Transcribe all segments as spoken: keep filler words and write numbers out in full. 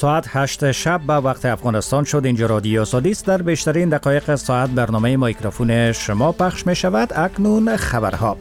ساعت هشت شب به وقت افغانستان شد. اینجا رادیو آزادی است. در بیشترین دقایق ساعت برنامه میکروفون شما پخش می شود. اکنون خبرها.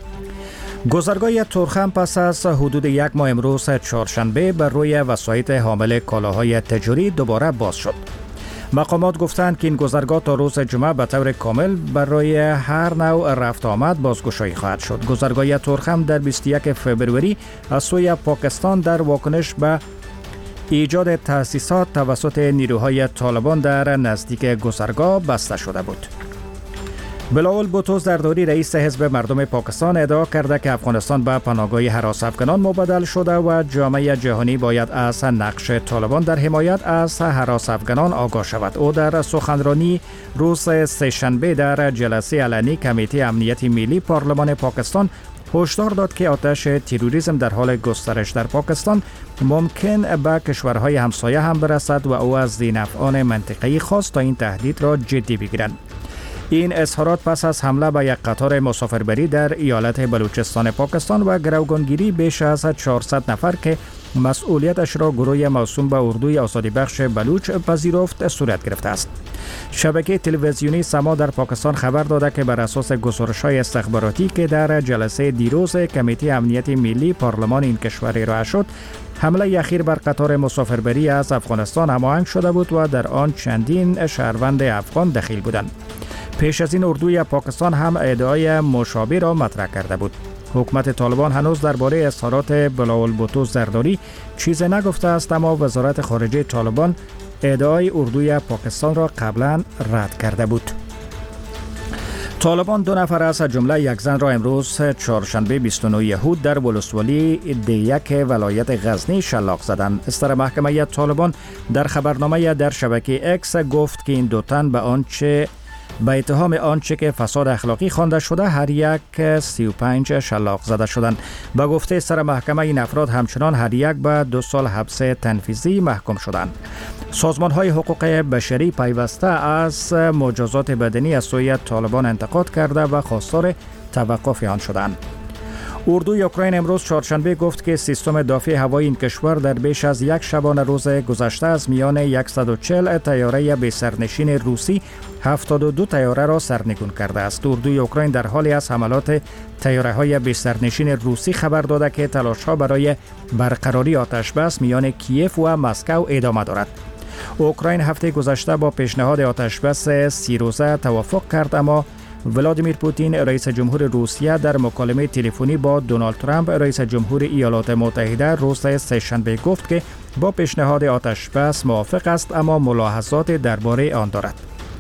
گذرگاه تورخم پس از حدود یک ماه امروز چهارشنبه بر روی وسایط حامل کالاهای تجاری دوباره باز شد. مقامات گفتند که این گذرگاه تا روز جمعه به طور کامل برای هر نوع رفت آمد بازگشایی خواهد شد. گذرگاه تورخم در بیست و یک فوریه از سوی پاکستان در واکنش به ایجاد تأسیسات توسط نیروهای طالبان در نزدیک گذرگاه بسته شده بود. بلاول بوتو زرداری رئیس حزب مردم پاکستان ادعا کرده که افغانستان به پناهگاه هراس افغانان مبدل شده و جامعه جهانی باید از نقش طالبان در حمایت از هراس افغانان آگاه شود. او در سخنرانی روز سه‌شنبه در جلسه علنی کمیته امنیت ملی پارلمان پاکستان هشدار داد که آتش تروریسم در حال گسترش در پاکستان ممکن به کشورهای همسایه هم برسد و او از ذی‌نفعان منطقه‌ای خواست تا این تهدید را جدی بگیرند. این اظهارات پس از حمله به یک قطار مسافربری در ایالت بلوچستان پاکستان و گروگانگیری بیش از چهارصد نفر که مسئولیتش را گروه موسوم به اردوی آزادی بخش بلوچ پذیرفت صورت گرفته است. شبکه تلویزیونی سما در پاکستان خبر داده که بر اساس گزارش‌های استخباراتی که در جلسه دیروز کمیته امنیت ملی پارلمان این کشور ارائه شد، حمله اخیر بر قطار مسافربری از افغانستان هماهنگ شده بود و در آن چندین شهروند افغان دخیل بودند. پیش از این اردوی پاکستان هم ادعای مشابه را مطرح کرده بود. حکومت طالبان هنوز درباره اظهارات بلاول بوتو زرداری چیزی نگفته است، اما وزارت خارجه طالبان ادعای اردوی پاکستان را قبلا رد کرده بود. طالبان دو نفر از جمله یک زن را امروز چهارشنبه بیست و نه یهود در ولسوالی دیک ولایت غزنی شلاق زدند. استر محکمه طالبان در خبرنامه در شبکه اکس گفت که این دو تن به آنچه به اتهام آنچه که فساد اخلاقی خوانده شده هر یک سی و پنج شلاق زده شدند. به گفته سر محکمه این افراد همچنان هر یک به دو سال حبس تنفیذی محکوم شدند. سازمان‌های حقوق بشری پیوسته از مجازات بدنی از سوی طالبان انتقاد کرده و خواستار توقف آن شدند. اردوی اوکراین امروز چهارشنبه گفت که سیستم دفاع هوایی این کشور در بیش از یک شبانه روز گذشته از میان صد و چهل طیاره بی سرنشین روسی هفتاد و دو طیاره را سرنگون کرده است. اردوی اوکراین در حالی از حملات طیاره‌های بی سرنشین روسی خبر داده که تلاش‌ها برای برقراری آتشبس میان کیف و مسکو ادامه دارد. اوکراین هفته گذشته با پیشنهاد آتشبس سی روزه توافق کرد، اما ولادیمیر پوتین رئیس جمهور روسیه در مکالمه تلفنی با دونالد ترامپ رئیس جمهور ایالات متحده روز سه‌شنبه گفت که با پیشنهاد آتشبس موافق است، اما ملاحظات درباره آن دارد.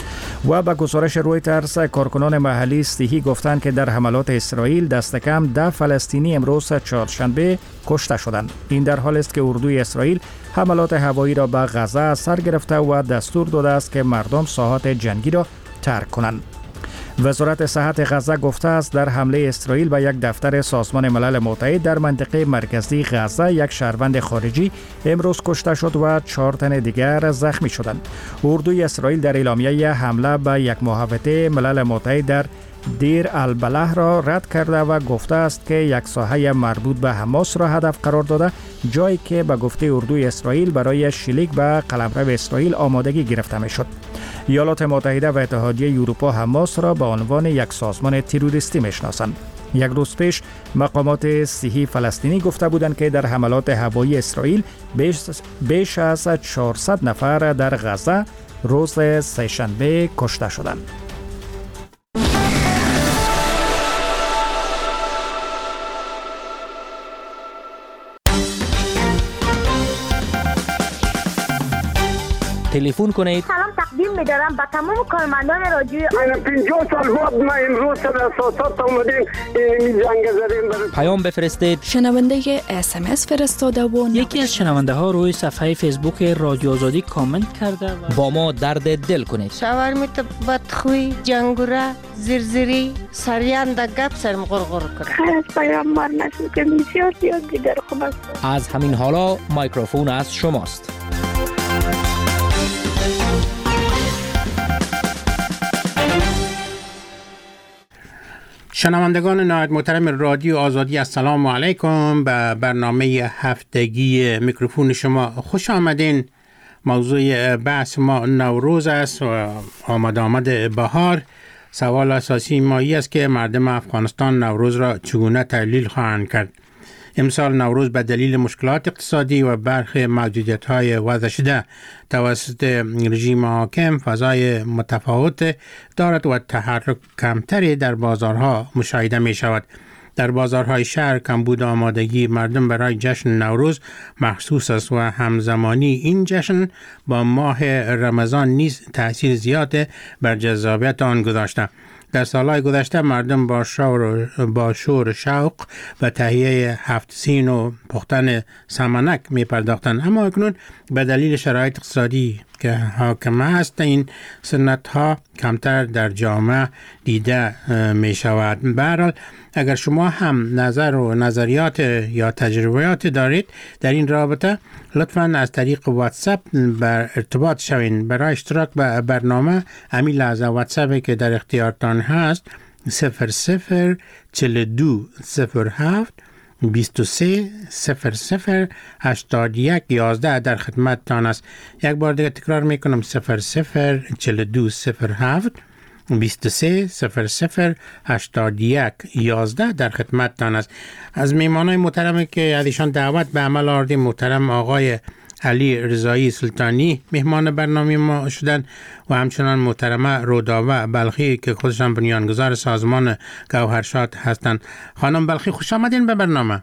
و به گزارش رویترز کارکنان محلی صحی گفتند که در حملات اسرائیل دست کم ده فلسطینی امروز چهارشنبه کشته شدند. این در حالی است که اردوی اسرائیل حملات هوایی را به غزه سر گرفته و دستور داده است که مردم ساحات جنگی را ترک کنند. وزارت صحت غزه گفته است در حمله اسرائیل به یک دفتر سازمان ملل متحد در منطقه مرکزی غزه یک شهروند خارجی امروز کشته شد و چهار تن دیگر زخمی شدند. اردوی اسرائیل در اعلامیه حمله به یک محوطه ملل متحد در دیر البلح را رد کرده و گفته است که یک ساحه مربوط به حماس را هدف قرار داده، جایی که به گفته اردوی اسرائیل برای شلیک به قلمرو اسرائیل آمادگی گرفته می شد. ایالات متحده و اتحادیه اروپا حماس را به عنوان یک سازمان تروریستی میشناسند. یک روز پیش مقامات صحی فلسطینی گفته بودند که در حملات هوایی اسرائیل بیش, بیش از چهارصد نفر در غزه روز سه‌شنبه کشته شدند. تلفن کنید. سلام تقدیم می‌دارم به تمام کارمندان رادیو. پنجاه سال بعد ما امروز در اساسات اومدیم این جنگ زدیم. پیام بفرستید. شنونده اس ام اس فرستاده و یکی از شنونده ها روی صفحه فیسبوک رادیو آزادی کامنت کرده و با ما درد دل کنید. شاورمیت بدخوی، جنگوره، زرزری، سریان در گپ سرم غرغر کرد. خیلی از پیام مار نشد که بسیار زیاد دیگر خوب است. از همین حالا میکروفون از شماست. شنوندگان نهایت محترم رادیو آزادی، السلام علیکم. به برنامه هفتگی میکروفون شما خوش آمدین. موضوع بحث ما نوروز است و آمد آمد بهار. سوال اساسی ما ای است که مردم افغانستان نوروز را چگونه تحلیل خواهند کرد. امسال نوروز به دلیل مشکلات اقتصادی و برخی محدودیت‌های وضع شده توسط رژیم حاکم فضای متفاوت دارد و تحرک کمتری در بازارها مشاهده می شود. در بازارهای شهر کمبود آمادگی مردم برای جشن نوروز محسوس است و همزمانی این جشن با ماه رمضان نیز تأثیر زیاد بر جذابیت آن گذاشته. در سالهای گذشته مردم با شور با شور شوق و تهیه هفت سین و پختن سمنک می پرداختند، اما اکنون به دلیل شرایط اقتصادی که حاکم است این سنت ها کمتر در جامعه دیده می شود. به هر حال اگر شما هم نظر و نظریات یا تجربیات دارید در این رابطه لطفاً از طریق واتساپ بر ارتباط شوین. برای اشتراک به برنامه همین لحظه واتساپی که در اختیارتان هست صفر صفر چهل و دو صفر هفت بیست و سه صفر صفر هشتاد و یک یازده در خدمت تان است. یک بار دیگه تکرار میکنم صفر صفر چهل و دو صفر هفت بیست و سه صفر صفر هشتاد و یک یازده در خدمت تان است. از میمانای محترمی که ازشان دعوت به عمل آوردیم محترم آقای علی رضایی سلطانی مهمان برنامه ما شدن و همچنان محترمه رودابه بلخی که خودشان بنیانگذار سازمان گوهرشاد هستند. خانم بلخی خوش آمدین به برنامه.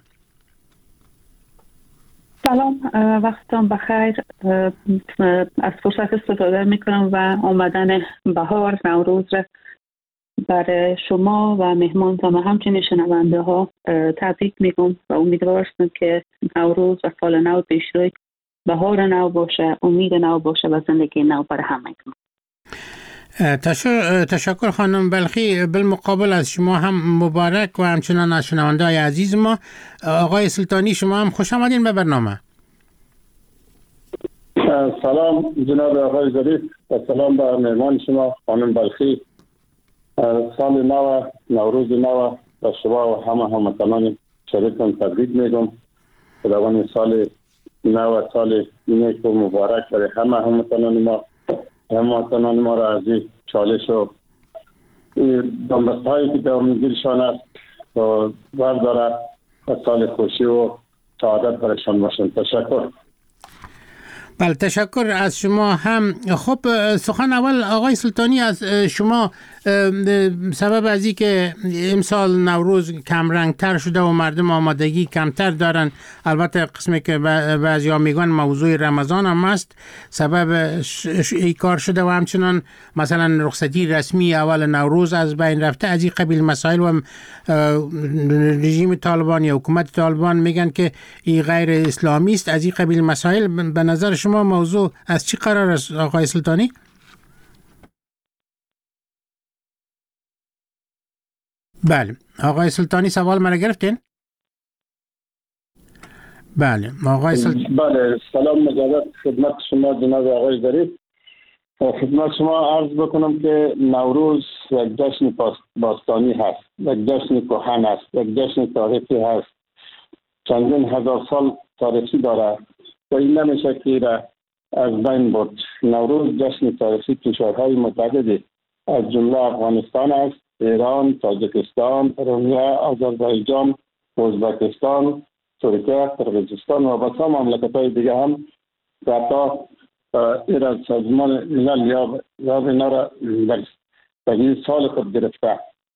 سلام، وقتتان بخیر. از فرصت استفاده میکنم و آمدن بهار نوروز را برای شما و مهمان و همچنین شنونده ها تبریک میگم و امیدوار هستم که نوروز و سال نو پیشروی بهار نو باشه، امید نو باشه و زندگی نو برای همه. تشکر خانم بلخی. بالمقابل از شما هم مبارک و همچنان از شنونده های عزیز ما. آقای سلطانی شما هم خوش آمدین به برنامه. سلام جناب آقای ظریف و سلام به مهمان شما خانم بلخی. سال نو نوروز نو و شما و همه هموطنان شریکم تبریک میگم. خداوند سال نو سال نیک و مبارک برای همه هموطنان ما هموطنان ما را از این چالش و دنبستهایی که درمیگیرشان است و برداره و سال خوشی و سعادت برایشان باشند. تشکر. بله تشکر از شما هم. خب سخن اول آقای سلطانی از شما، سبب از این که امسال نوروز کم رنگ تر شده و مردم آمادگی کمتر دارن، البته قسمی که بعضی ها میگن موضوع رمضان هم است سبب ای کار شده و همچنان مثلا رخصتی رسمی اول نوروز از بین رفته. از این قبیل مسائل و رژیم طالبان یا حکومت طالبان میگن که این غیر اسلامی است. از این قبیل مسائل به نظر شما موضوع از چی قرار است آقای سلطانی؟ بله آقای سلطانی سوال مرا گرفتین؟ بله آقای سلطانی. بله سلام مجدد خدمت شما جناب آقای ظریف. خدمت شما عرض بکنم که نوروز یک جشن باستانی هست، یک جشن کهن است، یک جشن تاریخی هست، چندین هزار سال تاریخی داره و این نمیشه که را از بین برد. نوروز جشن تاریخی کشورهای متعددی از جمله افغانستان است، ایران، تاجیکستان، روسیه، آذربایجان، ازبکستان، ترکیه، قرقیزستان و بسیار مملکت‌های دیگه هم حتی ایران سازمان ملل یا یا اینا را در این سال خود گرفته.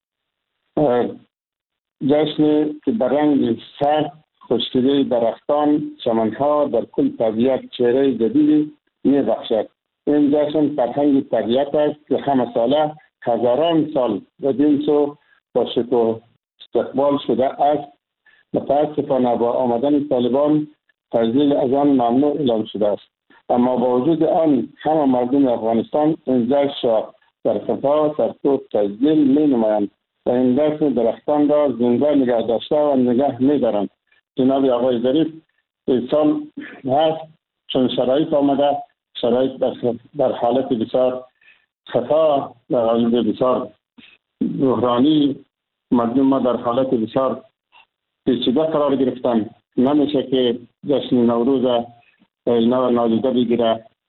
جشن که به رنگ سرد، خشکیده درختان، چمنها در کل طبیعت چهره جدیدی می‌بخشد. این جشن فرهنگ طبیعت است که همه ساله هزاران سال و دینسو با شکوه استقبال شده است. متاسفانه با آمدن طالبان تجلیل از آن ممنوع اعلام شده است، اما با وجود آن همه مردم افغانستان این جشن در خفا ترتیب تجلیل می نمایند و این جشن درختان را زنده نگه داشته و نگه می دارند. جناب آقای ظریف این سال هست چون شرایط آمده، شرایط در حالت بسیار خطا، در حالت بسیار بحرانی، مردم ما در حالت بسیار پیچیده قرار گرفتن. نمیشه که جشن نوروز اینا نادیده بگیره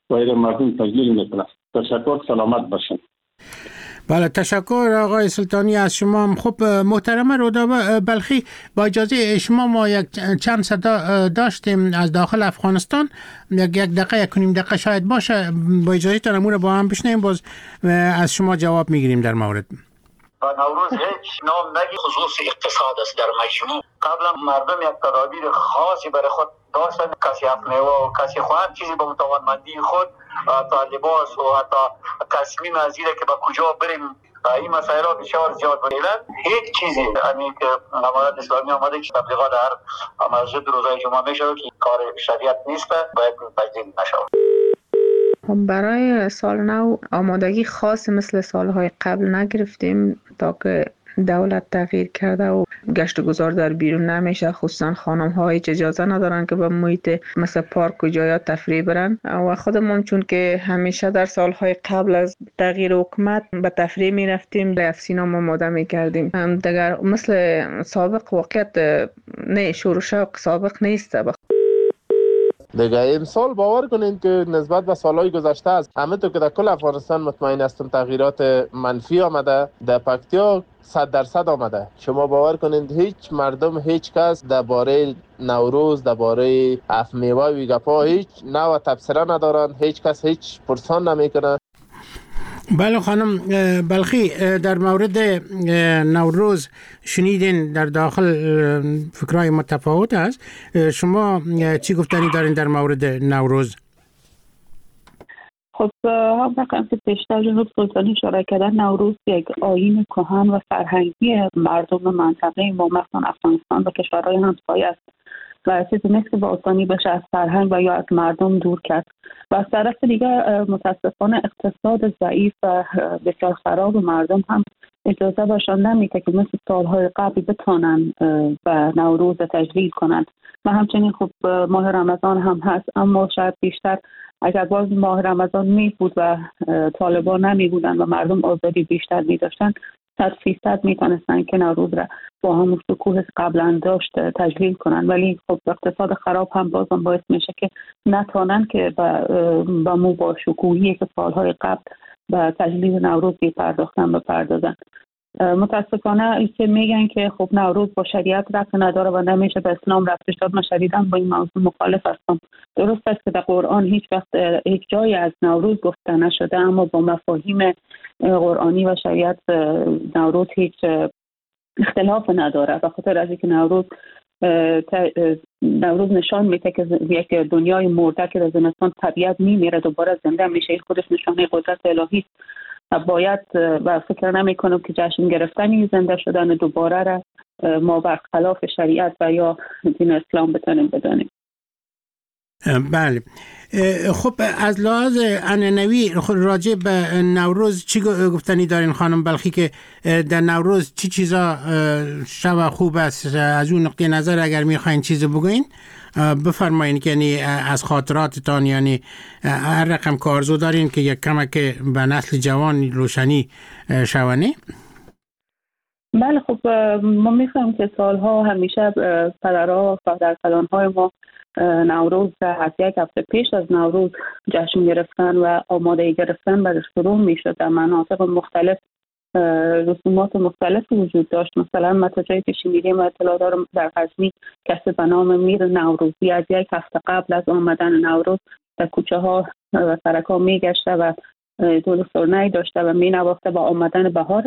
و این مردم تجلیل میکنه. تشکر، سلامت باشین. بله، تشکر آقای سلطانی از شما. خب محترم رودا بلخی، با اجازه شما ما یک چند صدا داشتیم از داخل افغانستان، یک یک دقیقه یک کنیم دقیقه شاید باشه، با اجازه تان امور با هم بشنیم، باز از شما جواب میگیریم در مورد. نوروز هیچ نام نگی، خصوص اقتصاد است. در مجموع قبلا مردم یک تدابیر خاصی برای خود داشتن، کسی افنیوه و کسی خواهد چیزی به توانمندی خود تا لباس و حتی تصمیم از اینه که با کجا بریم، این مسائل ها بسیار زیاد بودن. هیچ چیزی همین که امارات اسلامی آمده که تبلیغات در مسجد روزای جمعه میشه که کار شریعت نیست، باید پذیرایی نشه. برای سال نو آمادگی خاص مثل سالهای قبل نگرفتیم تا که دولت تغییر کرده و گشت و گذار در بیرون نمیشه، خصوصا خانم ها هیچ اجازه ندارن که به محیط مثل پارک و جایات تفریح برن و خودمون چون که همیشه در سالهای قبل از تغییر حکومت به تفریح می رفتیم، رفت سینما آماده می کردیم. دیگر مثل سابق واقعیت نه، شور و شوق سابق نیست. دیگه امسال باور کنین که نسبت به سالهای گذشته است، همه تو که در کل افغانستان مطمئن هستم تغییرات منفی آمده. در پکتیا صد درصد آمده. شما باور کنین هیچ مردم، هیچ کس درباره نوروز، درباره اف میوه و گپا هیچ نوع تبصره ندارن، هیچ کس هیچ پرسان نمیکنه. بله خانم بلخی، در مورد نوروز شنیدین در داخل فکرهای متفاوت است، شما چی گفتنی دارین در مورد نوروز؟ خب هم رقم که پیشتر جنوب سلطانی اشاره کردن، نوروز یک آیین کهن و فرهنگی مردم منطقه ما، مثلا افغانستان و کشورهای همسایه است و چیزی نیست که با آسانی بشه از فرهنگ و یا از مردم دور کرد. و از طرف دیگه متاسفانه اقتصاد ضعیف و بسیار خراب مردم هم اجازه باشن نمیده که مثل سالهای قبل بتانن و نوروز تجلیل کنند. و همچنین خب ماه رمضان هم هست، اما شاید بیشتر اگر باز ماه رمضان می بود و طالبان نمی بودن و مردم آزادی بیشتر می داشتن، صد فیصد می تونستن که نوروز را با همون شکوه قبلا داشت تجلیل کنن. ولی خب اقتصاد خراب هم بازم باعث میشه که نتونن که با مو با شکوهی که سالهای قبل با تجلیل نوروز پرداختن بپردازن. متاسفانه که میگن که خب نوروز با شریعت ربط نداره و نمیشه به اسلام ربطش داد. من شدیداً با این موضوع مخالف هستم. درست است که در قرآن هیچ وقت هیچ جایی از نوروز گفته نشده، اما با مفاهیم قرآنی و شریعت نوروز هیچ اختلاف نداره. به خاطر از اینکه نوروز نوروز نشان میده که یک دنیای مرده که در زمستان طبیعت میمیره دوباره زنده میشه، این خودش نشانه قدرت الهی است. و باید و فکر نمی کنم که جشن گرفتن زنده شدن دوباره را ما برخلاف شریعت و یا دین اسلام بتونیم بدانیم. بله، خب از لحاظ عنعنوی راجع به نوروز چی گفتنی دارین خانم بلخی که در نوروز چی چیزا شب خوب است؟ از اون نقطه نظر اگر میخواین چیز بگوین بفرمایین که یعنی از خاطراتتان، یعنی هر رقم که آرزو دارین که یک کمک به نسل جوان روشنی شونه. بله خب ما می‌فهمیم که سالها همیشه پدرها و پدرکلان‌های ما نوروز از یک هفته پیش از نوروز جشن گرفتن و آمادگی گرفتن برای شروع می‌شد. در مناطق مختلف رسومات مختلف وجود داشت. مثلا ما تا جایی که شنیدیم و اطلاع دارم در غزنی کسی به نام میر نوروزی از یک هفته قبل از آمدن نوروز در کوچه ها و سرک ها می گشته و دور سرنه‌ای داشته و می نواخته با آمدن بهار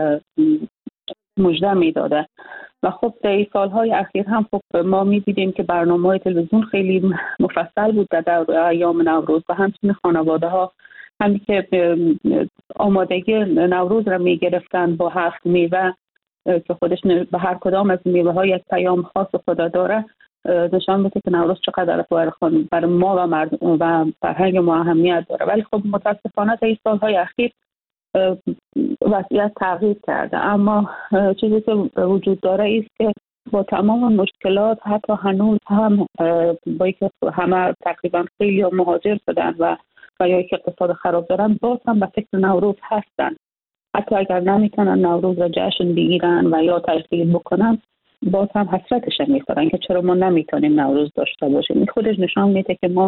مژده می داده. و خب در این سالهای اخیر هم خب ما می دیدیم که برنامه‌های تلویزیون خیلی مفصل بود در ایام نوروز و همچنین خانواده ها همین که آمادگی نوروز را می گرفتن با هفت میوه که خودش به هر کدام از میوه ها یک پیام خاص خدا داره، نشان میده که نوروز چقدر برای ما و مردم و فرهنگ ما اهمیت داره. ولی خب متاسفانه در این سالهای اخیر وضعیت تغییر کرده، اما چیزی که وجود داره است که با تمام مشکلات حتی هنوز هم با اینکه همه تقریبا خیلی مهاجر شدن و و یا یک اقتصاد خراب دارن، باز هم به فکر نوروز هستن. حتی اگر نمیتونن نوروز را جشن بگیرن و یا تجلیل بکنن، باز هم حسرتش میخورن که چرا ما نمیتونیم نوروز داشته باشیم. این خودش نشان میده که ما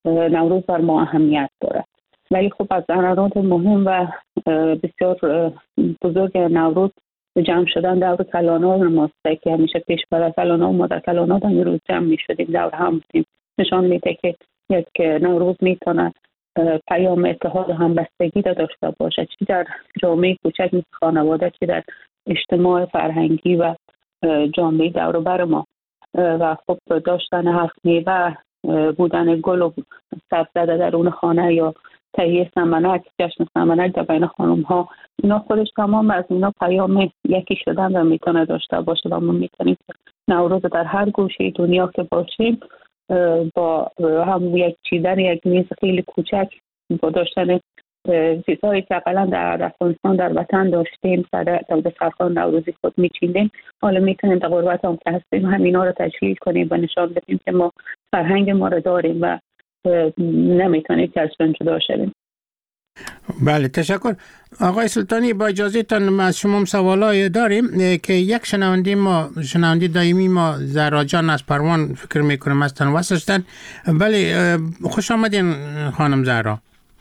نوروز بر ما اهمیت داره. ولی خب از عناصر مهم و بسیار بزرگ نوروز جمع شدن دور کلانات ماست که همیشه پیش برای کلانات و مادر کلانات هم روز جمع می شدیم دور هم بودیم. نشان میده که یک نوروز میتونه پیام اتحاد و همبستگی را داشته باشه، چی در جامعه کوچک مثل خانواده، چی در اجتماع فرهنگی و جامعه دور و بر ما. و خب داشتن هفت میوه، بودن گل و سبزه در اون خانه یا تهیه سمنک، جشن سمنک در بین خانم ها، اینا خودش تمام از اینا پیام یکی شدن و میتونه داشته باشه و ما میتونیم نوروز در هر گوشه دنیا که باشیم با هم یک چیدن یک میز خیلی کوچک با داشتن چیزهایی که اقلا در افغانستان در وطن داشتیم در دسترخوان نوروزی خود میچیندیم، حالا میتونیم در غربت هم که هستیم همینا رو تشکیل کنیم و نشان بدیم که ما فرهنگ ما رو داریم و نمیتونیم که از اون جدا شدیم. بله تشکر. آقای سلطانی با اجازهتان ما از شما سوالای داریم که یک شنونده ما شنونده دائمی ما زهرا جان از پروان فکر میکنم هستن واسطن. بله خوش آمدین خانم زهرا.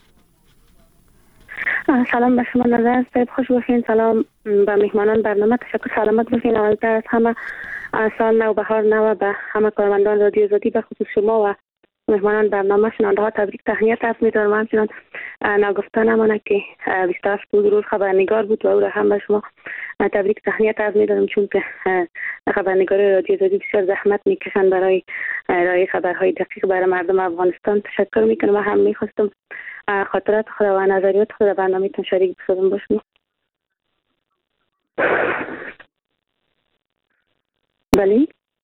سلام به شما نظر صاحب، خوش باشین. سلام به مهمانان برنامه، تشکر، سلامت باشین. اولتر از همه سال نو، بهار نو به همه کارمندان رادیو آزادی، به خصوص شما و مهمانان برنامه شنونده ها تبریک تهنیت عرض می‌دارم. همچنان نگفته نمانه که بیست و هفت روز خبرنگار بود و او را هم به شما تبریک تهنیت عرض می‌دارم، چون که خبرنگار رادیو آزادی بسیار زحمت می‌کشند برای ارائه خبرهای دقیق برای مردم افغانستان. تشکر می‌کنم و هم می‌خواستم خاطرات خود و نظریات خود در برنامه‌تون شریک بشم باشم. بله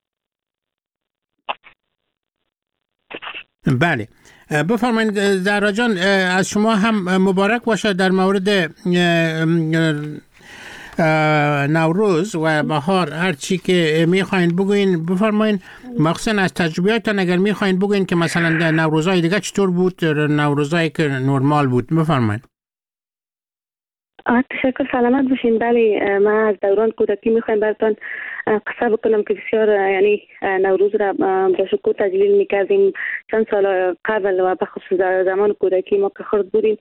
بله بفرمایید زهرا جان، از شما هم مبارک باشه در مورد نوروز و بهار، هر چی که میخواین بگوین بفرمایید، مخصوصا از تجربیاتتان اگر میخواین بگوین که مثلا در نوروزهای دیگه چطور بود، نوروزهایی که نرمال بود، بفرمایید. تشکر، سلامت باشین. بله من از دوران کودکی میخوایم براتون قصه بکنم که بسیار یعنی نوروز را با شکوه تجلیل میکردیم چند سال قبل و به خصوص در زمان کودکی ما که خرد بودیم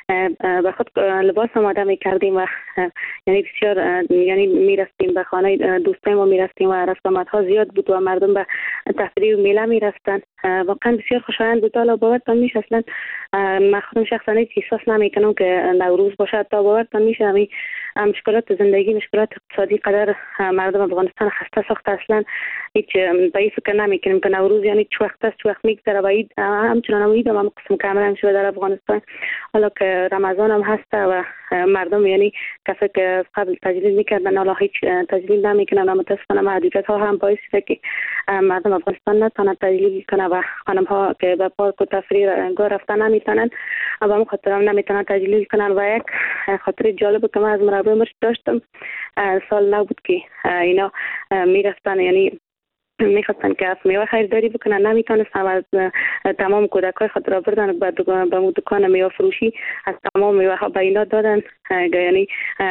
به خود لباس آماده میکردیم و یعنی بسیار یعنی میرفتیم به خانه دوستای ما میرفتیم و رسومات ها زیاد بود و مردم به تفریح و میله میرفتن. واقعا بسیار خوشایند بود. حالا باورتان میشه اصلا من خودم شخصا هیچ احساس نمیکنم که نوروز باشه. تا باورتان میشه همین مشکلات زندگی، مشکلات اقتصادی قدر مردم افغانستان خسته ساخته، اصلا هیچ به این فکر نمیکنیم که نوروز یعنی چه وقت است چه وقت میگذره و عید همچنان عید هم قسم کاملا شده در افغانستان. حالا که رمضان هم هست و مردم یعنی کسی که قبل تجلیل میکردن حالا هیچ تجلیل نمیکنن و متاسفانه محدودیت ها هم باعث شده که مردم افغانستان نتونه تجلیل کنه و خانم ها که به پارک و تفریح گاه رفتن نمیتونن و به خاطر هم نمیتونن تجلیل کنن. و یک خاطر جالب که من از مربی مرش داشتم، سال نبود که اینا میرفتن یعنی میخواستن که از میوه خریداری بکنن، نمیتونستن از تمام کودکای خود را بردن به مو دکان میوه فروشی، از تمام میوه ها به اینا دادن. یعنی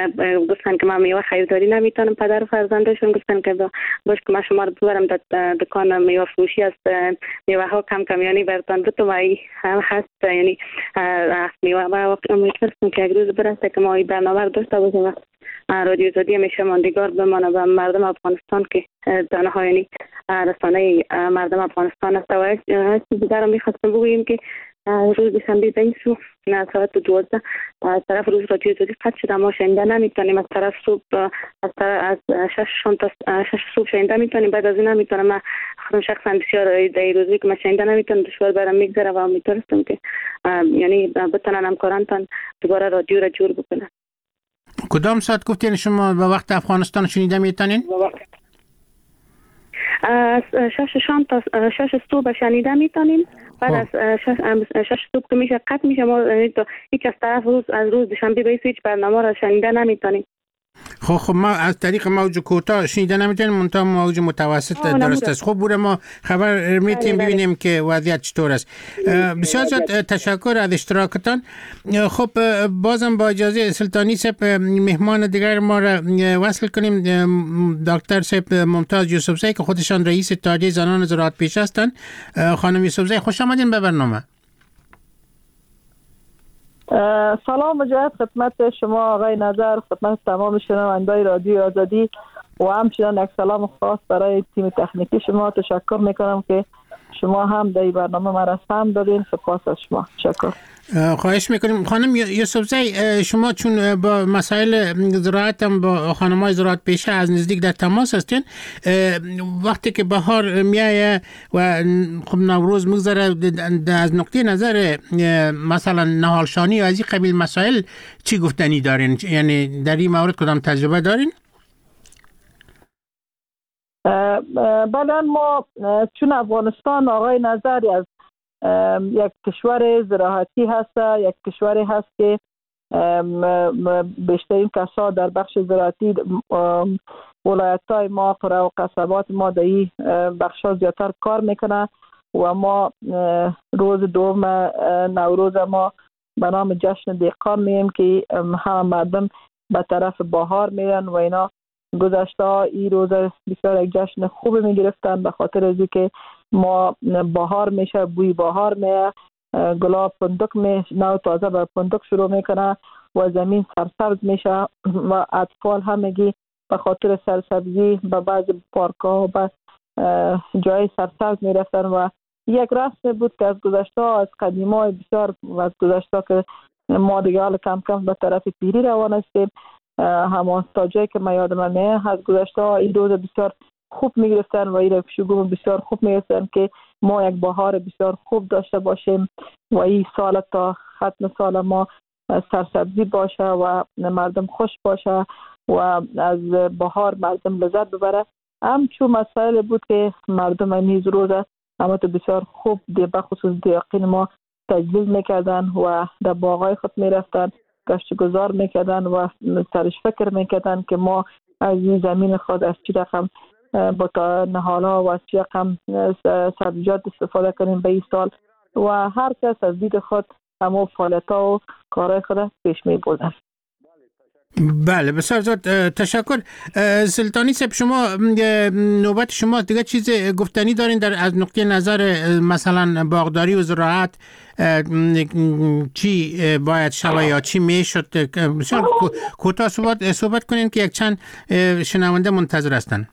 گفتن که من میوه خریداری نمیتونم، پدر و فرزندشون گفتن که باش که من شما رو ببرم در دکان میوه فروشی، از میوه ها کم کم یعنی برتان بتون و ای هست یعنی از میوه و میتونستم که یک روز برسته که ما این برنامه رو داشته باشیم. رادیو آزادی همیشه ماندگار بمانه و مردم افغانستان که تنها یعنی رسانه مردم افغانستان است. و یک چیز دیگر رو میخواستم بگوییم که روز دوشنبه بین سو ساعت دوازده از طرف روز رادیو آزادی قطع شده، ما شنیده نمیتونیم. از طرف صبح از طرف از شش شام تا شش صبح شنیده میتونیم، بعد از این نمیتونم. من خودم شخصا بسیار در روزی که من شنیده نمیتونم دشوار برام میگذره و امیدوارم که یعنی بتونن همکارانتان دوباره رادیو را جور بکنن. کدام ساعت گفتین شما به وقت افغانستان شنیده میتونین؟ از شش شام تا شش صبح شنیده میتونیم. بعد از شش, شش صبح که میشه قطع میشه، ما تا هیچ از طرف روز از روز دوشنبه به هیچ برنامه را شنیده نمیتونیم. خب خب ما از طریق موج کوتاه شنیده نمیتونیم، منتها موج متوسط درست است. خب بوده ما خبر میتیم ببینیم که وضعیت چطور است. بسیار زیاد تشکر از اشتراکتان. خب بازم با اجازه سلطانی صاحب مهمان دیگر ما را وصل کنیم، دکتر صاحب ممتاز یوسفزئی که خودشان رئیس اتحادیه زنان زراعت پیشه هستند. خانم یوسفزئی خوش آمدین به برنامه. سلام مجدد خدمت شما آقای نظر، خدمت تمام شنوندگان رادیو آزادی و همچنین یک سلام خاص برای تیم تکنیکی شما. تشکر میکنم که شما هم در این برنامه مرا سهم دادین. سپاس از شما. تشکر. خواهش میکنیم. خانم یوسفزئی، شما چون با مسائل زراعت هم با خانم‌های زراعت پیشه از نزدیک در تماس هستین، وقتی که بهار میایه و خب نوروز میگذره، از نقطه نظر مثلا نهالشانی و از این قبیل مسائل چی گفتنی دارین؟ یعنی در این مورد کدام تجربه دارین؟ بله، ما چون افغانستان آقای نظری از یک کشور زراعتی هست، یک کشوری هست که بیشترین کسا در بخش زراعتی ولایت‌های ما، قرى و قصبات ما در این بخش‌ها زیادتر کار میکنه و ما روز دوم نوروز ما به نام جشن دهقان میگیم که همه مردم به طرف بهار میرن و اینا. گذشته این روز بسیار یک جشن خوب میگرفتن به خاطر از که ما بهار میشه، بوی بهار میه، گلاب فندق می نو تازه به فندق شروع میکنه و زمین سرسبز میشه و اطفال همگی به خاطر سرسبزی به بعض پارک ها و به جای سرسبز میرفتن و یک رسم بود که از گذشته از قدیم های بسیار و از گذشته که ما دیگه حال کم کم به طرف پیری روان هستیم. همان تا جایی که من یادم میاد از گذشته این روز بسیار خوب میگرفتن و این شگون بسیار خوب میگرفتن که ما یک بهار بسیار خوب داشته باشیم و این سال تا ختم سال ما سرسبزی باشه و مردم خوش باشه و از بهار مردم لذت ببره. همچون مسائل بود که مردم نیز روز اما تو بسیار خوب دی بخصوص دیقین ما تجلیل میکردن و در باغای خود میرفتن، گشت گذار میکردن و سرش فکر میکردن که ما از این زمین خود از چی رقم با تا نهالا و از چی رقم سبزیجات استفاده کنیم به این سال و هر کس از دید خود همه فعالیت ها و کارهای خود پیش می بردن. بله، بسیار زیاد تشکر. سلطانی صاحب، شما نوبت شما دیگه چیز گفتنی دارین در از نقطه نظر مثلا باغداری و زراعت چی باید شود یا چی میشد؟ بسیار کوتاه صحبت صحبت کنین که یک چند شنونده منتظر هستن.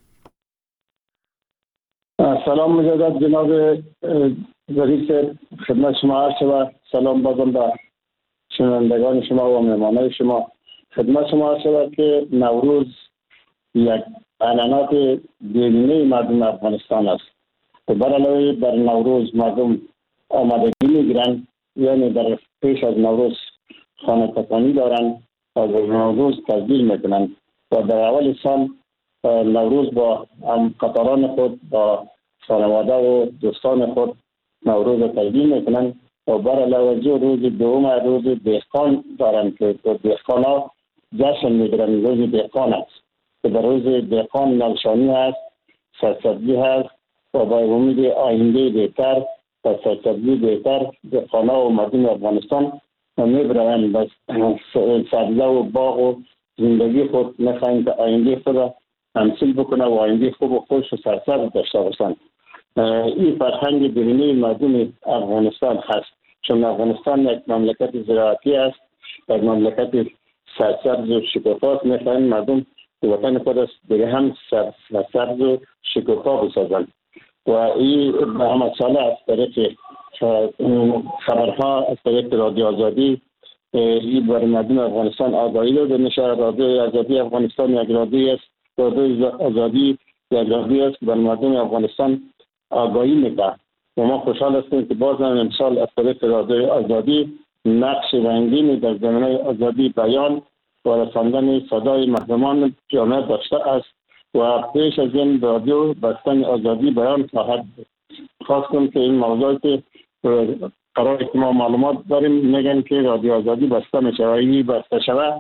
سلام مجدد جناب رئیس، خدمت شما عرض و سلام بازم به شنوندگان شما و مهمانان شما. خدمت شما عرض شود که نوروز یک اعلانات دینی مردم افغانستان است و بر علاوه بر نوروز مردم آمادگی میگیرن، یعنی در پیش از نوروز خانه تکانی دارن و در نوروز تسجیل میکنن و در اول سال نوروز با همکاران خود با خانواده و دوستان خود نوروز تسجیل میکنن و بر علاوه روز دوم روز دهقان دارن که دهقان ها جشن میگیرن. روز دهقان است که در روز دهقان نوشانی هست، سرسبزی هست و با امید آینده بهتر و سرسبزی بهتر دهقان ها و مردم افغانستان میبرن بس سبزه و باغ و زندگی خود میخواین که آینده خود را تمثیل بکنه و آینده خوب و خوش و سرسبز داشته باشند. این فرهنگ درونی مردم افغانستان هست، چون افغانستان یک مملکت زراعتی است، یک مملکت سرسبز و شکوفا. میخواین مردم وطن خود است دیگه هم سرسبز و شکوفا بسازند و این به همه ساله از طریق خبرها، از طریق رادیو آزادی این برای مردم افغانستان آگاهی داده میشه. رادیو آزادی افغانستان یک رادیو است، رادیو آزادی یک رادیو است که برای مردم افغانستان آگاهی میده و ما خوشحال هستیم که باز هم امسال از طریق رادیو آزادی نقش رنگینی در زمینه آزادی بیان و رساندن صدای مردمان جامعه داشته است و پیش از این رادیو بستن آزادی بیان خواهد بود. خواستم که این موضوع که قرار که ما معلومات داریم میگن که رادیو آزادی بسته میشه و این بسته شوه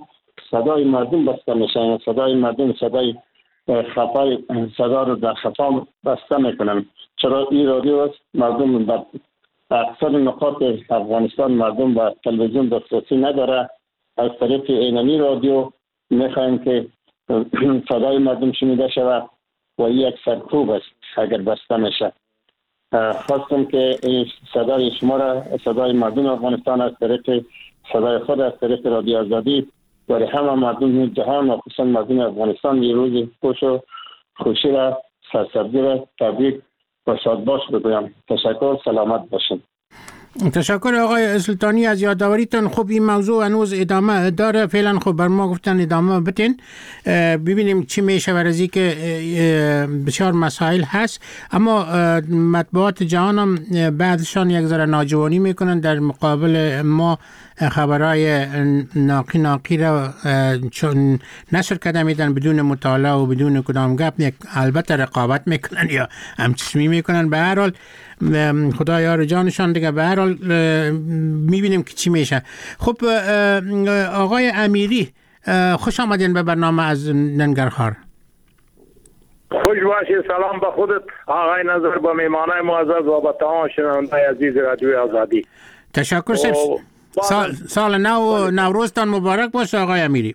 صدای مردم بسته میشه. صدای مردم صدای خفای صدا رو در خفا بسته میکنن. چرا این رادیو است مردم در اکثر نقاط افغانستان مردم با تلویزیون دسترسی نداره. از طریق اینمی رادیو میخوایم که صدای مردم شنیده شود و این یک سرکوب است اگر بسته میشه. خواستم که صدای شما را، صدای مردم افغانستان از طریق صدای خود از طریق رادیو آزادی برای همه مردم جهان و خصوصا مردم افغانستان یه روز خوش و خوشی را، سرسبزی را تبریک و شادباش بگویم. تشکر، سلامت باشین. تشکر آقای سلطانی از یادآوریتون. خب این موضوع هنوز ادامه داره. فعلا خب بر ما گفتن ادامه بتین ببینیم چی میشه ورزی که بسیار مسائل هست. اما مطبوعات جهان هم بعدشان یک ذره ناجوانی میکنن در مقابل ما خبرهای ناقی ناقی را چون نشر کرده میدن بدون مطالعه و بدون کدام گپ. البته رقابت میکنن یا همچشمی میکنن. به هر حال خدا یار جانشان دیگه. به هر حال میبینیم که چی میشه. خب آقای امیری خوش آمدین به برنامه از ننگرهار. خوش باشید. سلام به خودت آقای نظر، با میمانای معزز و با تمام شنوندگان عزیز رادیو آزادی. تشکر. سال, سال نو نوروزتان مبارک باشه آقای امیری.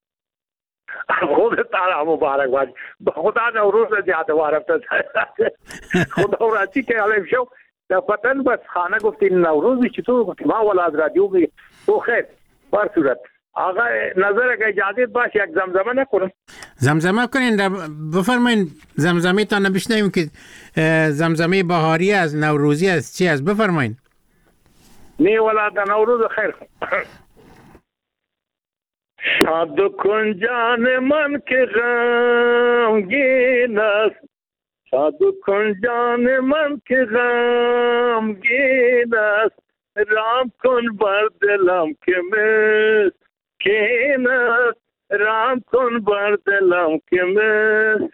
خودت تعالی مبارک باشه. خدا نوروز زیاده وارفته. خدا راضی که علیم شو. در پتن بس خانه گفتین نوروزی چطور گفتیم ما ولی از رادیو بگی تو خیر بر صورت. آقای نظر اگه اجازه باشه یک زمزمه نکنم. زمزمه کنین. بفرمایین زمزمه تا نبشنیم که زمزمه بهاری از نوروزی از چی از بفرمایین. نی ولا در نوروز خیر. شاد کن جان من که غمگین است، شاد کن جان من که غمگین است، رام کن بر دلم که مسکین است، رام کن بر دلم که مسکین.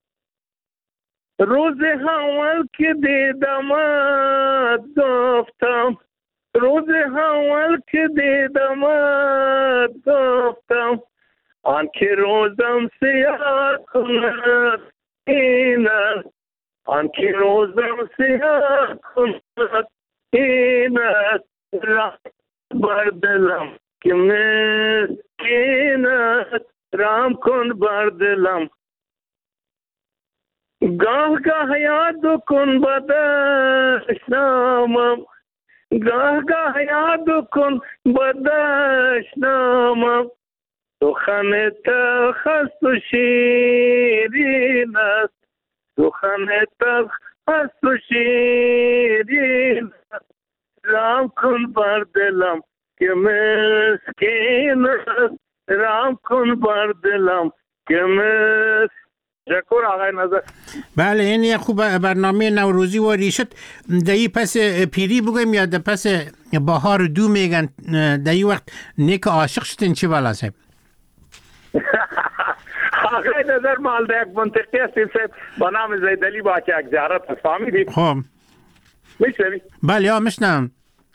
روز اول که دیدمت گفتم، روز اول که دیدمت گفتم، آن که روزم سیاه کند این است، آن که روزم سیاه کند این است، رام بر دلم که مسکین است، رام کن بر دلم. گاه گاه یاد کن بدشنامم، گاه گاه یاد کن بدشنامم، سخن تلخ است و شیرین است، سخن تلخ است و شیرین است، رام کن بر دلم که مسکین است، رام کن بر دلم که مسکین. تشکر آقای نظر. بله این یک خوب برنامه نوروزی و ریشت دایی پس پیری بگویم یا ده پس بهار دو میگن دایی وقت نیک عاشق شدین چی بالا صاحب؟ آقای نظر مال ده یک منطقی هستیم صاحب با نام زیدلی با که یک زیارت هست فهمیدید؟ خب میشنوی؟ بله ها میشنم.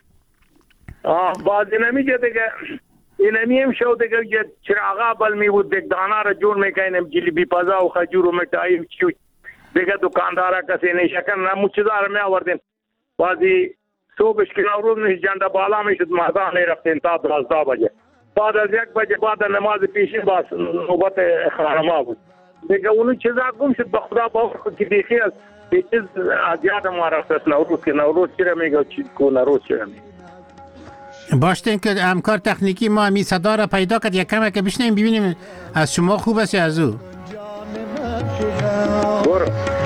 بعضی نمیگه دیگه اینمی هم شو دیگه چراغا بل می بود دیگه دانا را جور میکنیم جلیبی پزا و خجور و مکتایی چیوی دیگه دکاندارا کسی نیشکن نمو چیزا را می آوردین. بعضی صبحش که نوروز نیش جنده بالا میشد مهدان رفتین تا دوازده بجه، بعد از یک بجه بعد نماز پیشین باز نوبت خانما بود دیگه. اونو چیزا گم شد به خدا باور خود که دیخی از یه چیز از یاد ما رفت نوروز که نوروز چی را میگه چی که نوروز چی را میگه. باشتین که همکار تکنیکی ما می صدا را پیدا کرد یک کمه که بشنیم ببینیم از شما خوب است یا از او. برو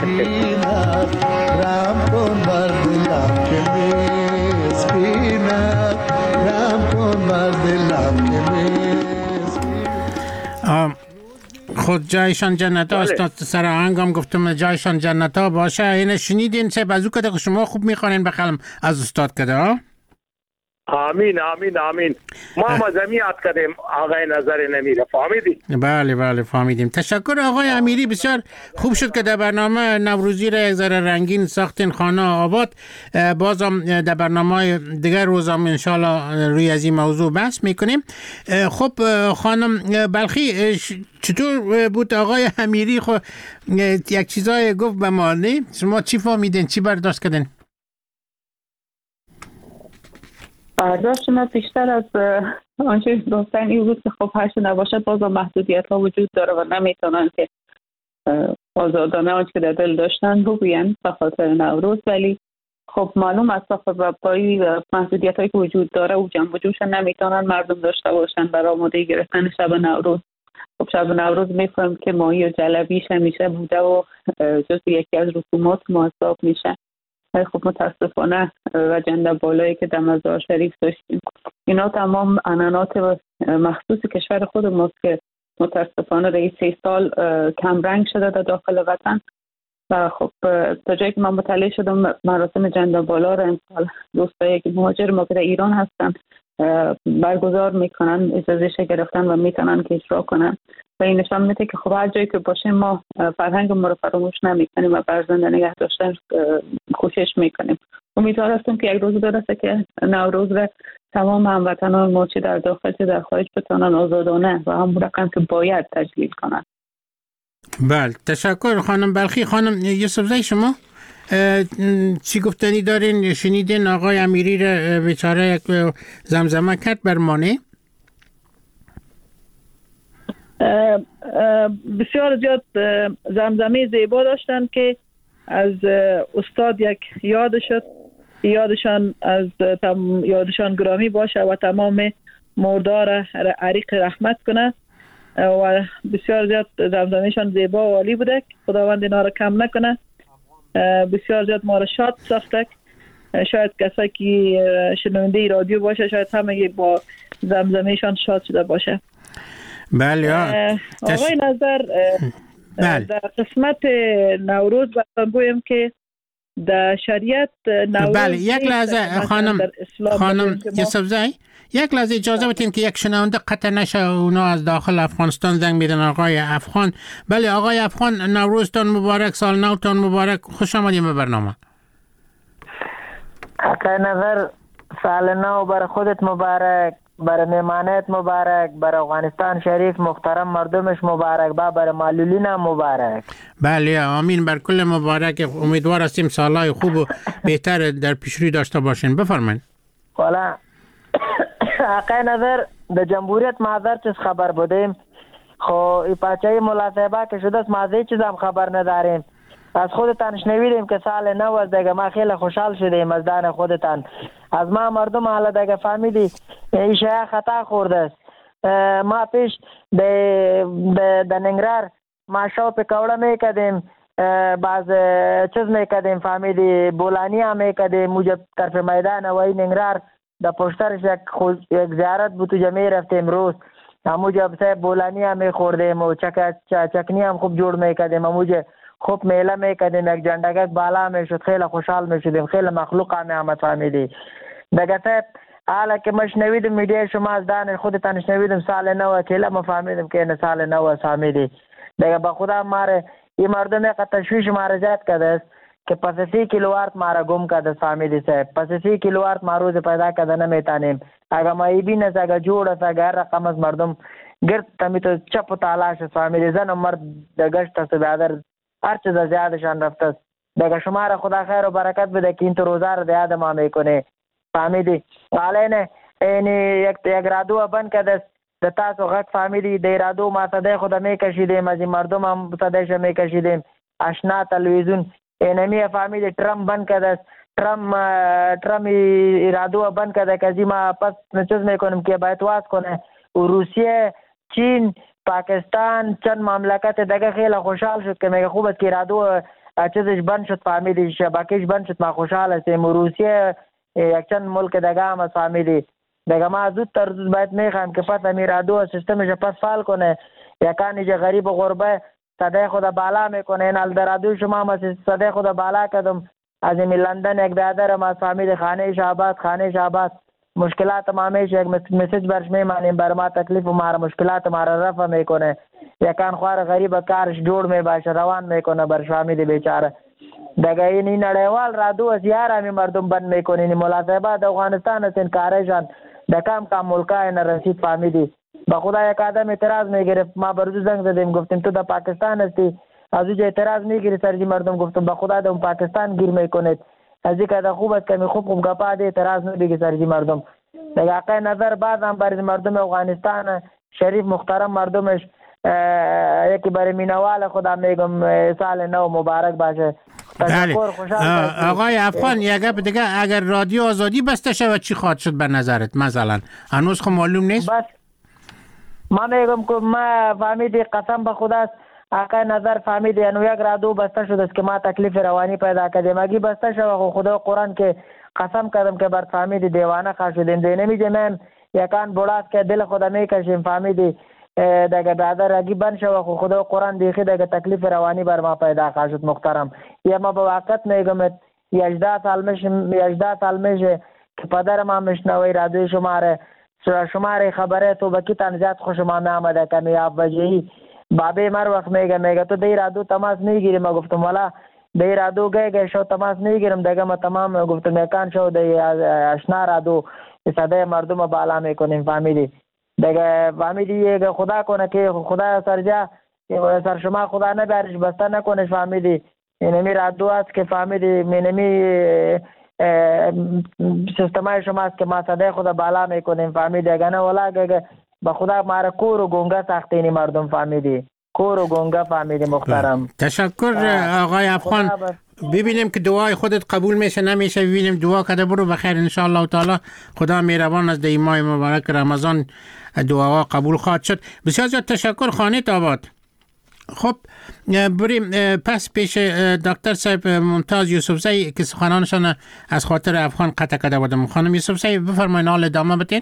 خود جایشان جنت ها است. سر آهنگم گفتم جایشان جنت ها باشه. این شنیدین سه بازو کده که شما خوب میخوانین بخلم از استاد کده ها؟ آمین آمین آمین. ما مزمی یاد کردیم آقای نظر نمیره. فهمیدی؟ بله بله فهمیدیم. تشکر آقای امیری، بسیار خوب شد که در برنامه نوروزی را یک ذره رنگین ساختین خانه آباد. بازم در برنامه دیگر روزم انشالله روی از این موضوع بحث میکنیم. خب خانم بلخی چطور بود آقای امیری؟ خب یک چیزای گفت به ما، نه؟ شما چی فهمیدین؟ چی برداشت کردین؟ برداشت ما بیشتر از آنچه گفتن این بود که خب هرچه نباشه باز محدودیت ها وجود داره و نمیتونن که آزادانه آنچه که در دل داشتن بگوین به خاطر نوروز، ولی خب معلوم است و با این محدودیت هایی که وجود داره او جنب و جوش نمیتونن مردم داشته باشن برای آماده گرفتن شب نوروز. خب شب نوروز میفهم که ماهی و جلبیش همیشه بوده و جز یکی از رسومات محسوب میشه. خب متاسفانه و جنده بالایی که در مزار شریف داشتیم، اینا تمام عنعنات مخصوص کشور خود ماست که متاسفانه رئیس سه سال کم رنگ شده در داخل وطن. و خب تا جایی که من مطلع شدم مراسم جنده بالا را امسال دوستایی که مهاجر ما که در ایران هستن برگزار میکنن، اجازهش گرفتن و میتونن که اجرا کنن و این نشان میده که خب هر جایی که باشیم ما فرهنگ ما رو فراموش نمیکنیم و بر زنده نگه داشتن کوشش میکنیم. امیدوار هستم که یک روز برسه که نوروز را تمام هموطنان ما چه در داخل چه در خارج بتونن آزادانه و هم رقم که باید تجلیل کنن. بله تشکر خانم بلخی. خانم یوسفزئی شما چی گفتنی دارین؟ شنیدین آقای امیری را بیچاره یک زمزمه کرد بر مانه؟ بسیار زیاد زمزمه زیبا داشتن که از استاد یک یاد شد، یادشان از یادشان گرامی باشه و تمام مردار عریق رحمت کنه و بسیار زیاد زمزمهشان زیبا و عالی بوده. خداوند اینا را کم نکنه. بسیار زیاد ما را شاد ساخته. شاید کسایی که شنونده رادیو باشه شاید همه با زمزمهشان شاد شده باشه. بله آقای نظر بله. در قسمت نوروز باید گویم که در شریعت نوروز بله یک لحظه خانم خانم یوسفزئی یک لحظه اجازه بدین که یک شنونده قطع نشه. اونا از داخل افغانستان زنگ میدن. آقای افغان. بله آقای افغان، نوروزتان مبارک، سال نوتان مبارک، خوش آمدید به برنامه. آقای نظر سال نو بر خودت مبارک، بر میمانت مبارک، بر افغانستان شریف محترم مردمش مبارک، با بر معلولین مبارک. بله آمین بر کل مبارک. امیدوار هستیم سالهای خوب و بهتر در پیشروی داشته باشین. بفرمایید. والا آقای نظر در جمهوریت معذر چیز خبر بودیم، خو ای پاچه ملاصبه که شده است مازه چیز هم خبر نداریم. از خودتان شنویدیم که سال نو از دیگه ما خیلی خوشحال شدیم از دان خودتان. از ما مردم حالا دیگه فهمیدی ایشه خطا خورده است. ما پیش در ننگرار ما شو پکوڑا میکدیم، بعض چیز میکدیم فهمیدی بولانی هم میکدیم موجب طرف میدان وای ننگرار در پشترش یک, یک زیارت بود تو جمعی رفتیم روز هموجه بسه بولانی هم میخوردیم و چک چکنی هم خوب جور میکدیم، هموجه خوب میله میکدیم، یک جندگک بالا میشد، خیلی خوشحال میشدیم، خیلی مخلوق هم آمد فهمیدی. دیگه صاحب حالا که ما شنویدیم میدیه شما از دان خودتان شنویدیم سال نو اکیلا ما فهمیدیم که این سال نو فهمیدی. دیگه با خدا ماره این مردم یک تشویش ماره زیاد کرده است که پس سی کیلووات مارا گم کرده فهمیدی صاحب. پس سی کیلووات ما روز پیدا کرده نمیتانیم. اگه ما ای بین است اگه جوڑ است اگه هر رقم از مردم گرد تمی تو چپ و تالاش است فهمیدی. زن و مرد گشت است بیادر هر چیز زیادشان رفت است. دیگه شما را خدا خیر و برکت بده که این تو روزه را دیاد ما میکنه فهمیدی. حالا این یک یک رادیو بند کرده است د تاسو غږ فهمیدی. د رادیو ما صدای خود میکشیدیم، از مردم هم صدایش میکشیدیم. آشنا تلویزیون اینمی فهمیدی ترم بند کرده است. ترم ترم رادیو بند کرده که ما پس چیز میکنیم که باید واس کنه. روسیه، چین، پاکستان چند مملکت دیگه خیلی خوشحال شد که میگه خوب است که رادیو چیزش بند شد فهمیدی، شبکهش بند شد. ما خوشحال هستیم. روسیه یک چند ملک دیگه هم فهمیدی. دیگه ما زودتر زود باید میخوایم که پس امی رادیو سیستمش پس فعال کنه. یکانی که غریب و غربه صدای خود بالا میکنه. این حال در رادیو شما ما صدای خود بالا کردم. از این لندن یک برادر ما فهمید خانه شعبات خانه شعبات مشکلات ما همیشه یک مسیج برش میمانیم، بر ما تکلیف و ما مشکلات ما را رفع میکنه. یکان خوار غریب کارش جوړ می باشه روان میکنه برش فهمیده بیچاره. دگه این نړیوال رادو از یارمی مردم بند میکنه. این ملاصبات افغانستان است این کارشان در کم کم ملکای نرسید فهمیدی. با خدا یک آدم اعتراض میگرفت، ما برزو زنگ زدیم گفتیم تو در پاکستان هستی، از اوجه اعتراض میگیری سرجی مردم گفتم با خدا در پاکستان گیر میکنید، از این که خوب است کمی خوب خوب گپا ده اعتراض نمیگی سرجی مردم. دیگه آقای نظر بعد هم برای مردم افغانستان شریف محترم مردمش یکی برای مینوال خدا میگم سال نو مبارک باشه. بله آقای افغان یک گپ دیگه، اگر رادیو آزادی بسته شود چی خواهد شد به نظرت مثلا؟ هنوز خب معلوم نیست. بس ما میگم که ما فهمیدی قسم به خدا است آقای نظر فهمیدی انو یک رادیو بسته شد است که ما تکلیف روانی پیدا کردیم. اگه بسته شود خدا قرآن که قسم کردم که بر فهمیدی دیوانه خواهد شدیم. دی نمیگه من یکان بولاست که دل خدا میکشیم فهمیدی دیگه برادر اگه بند شود خو خدا قرآن دیخی دیگه تکلیف روانی بر ما پیدا خواهد شد محترم. یا ما به وقت میگم یجده سال میشه یجده سال میشه که پدر ما مشنوی رادیو شماره شماره خبره تو بکی تنزیات خوش ما نامده کمیاب وجهی بابی مر وقت میگه میگه تو دی رادیو تماس میگیری. ما گفتم والا دی رادیو گه گه شو تماس میگیرم دیگه ما تمام گفتم یکان شو دی اشنا رادیو صدای مردم بالا میکنیم فهمیدی. دیگه فهمیدی یک خدا کنه که خدا سرجا سر شما خدا نبرش بسته نکنش فهمیدی. اینمی رادیو است که فهمیدی مینمی سیستمای شما است که ما صدای خدا بالا میکنیم فهمیدی. اگه نه ولا اگه به خدا ماره کور و گونگه ساختینی مردم فهمیدی، کور و گونگه فهمیدی محترم. تشکر آقای افغان. ببینیم که دعای خودت قبول میشه نمیشه، ببینیم دعا کرده برو بخیر ان شاء الله تعالی. خدا مهربان از دی ماه مبارک رمضان دعاها قبول خواهد شد. بسیار زیاد تشکر خانه آباد. خب بریم پس پیش دکتر صاحب ممتاز یوسفزی که سخنانشان از خاطر افغان قطع کرده بودم. خانم یوسفزی بفرمایید حال ادامه بدین.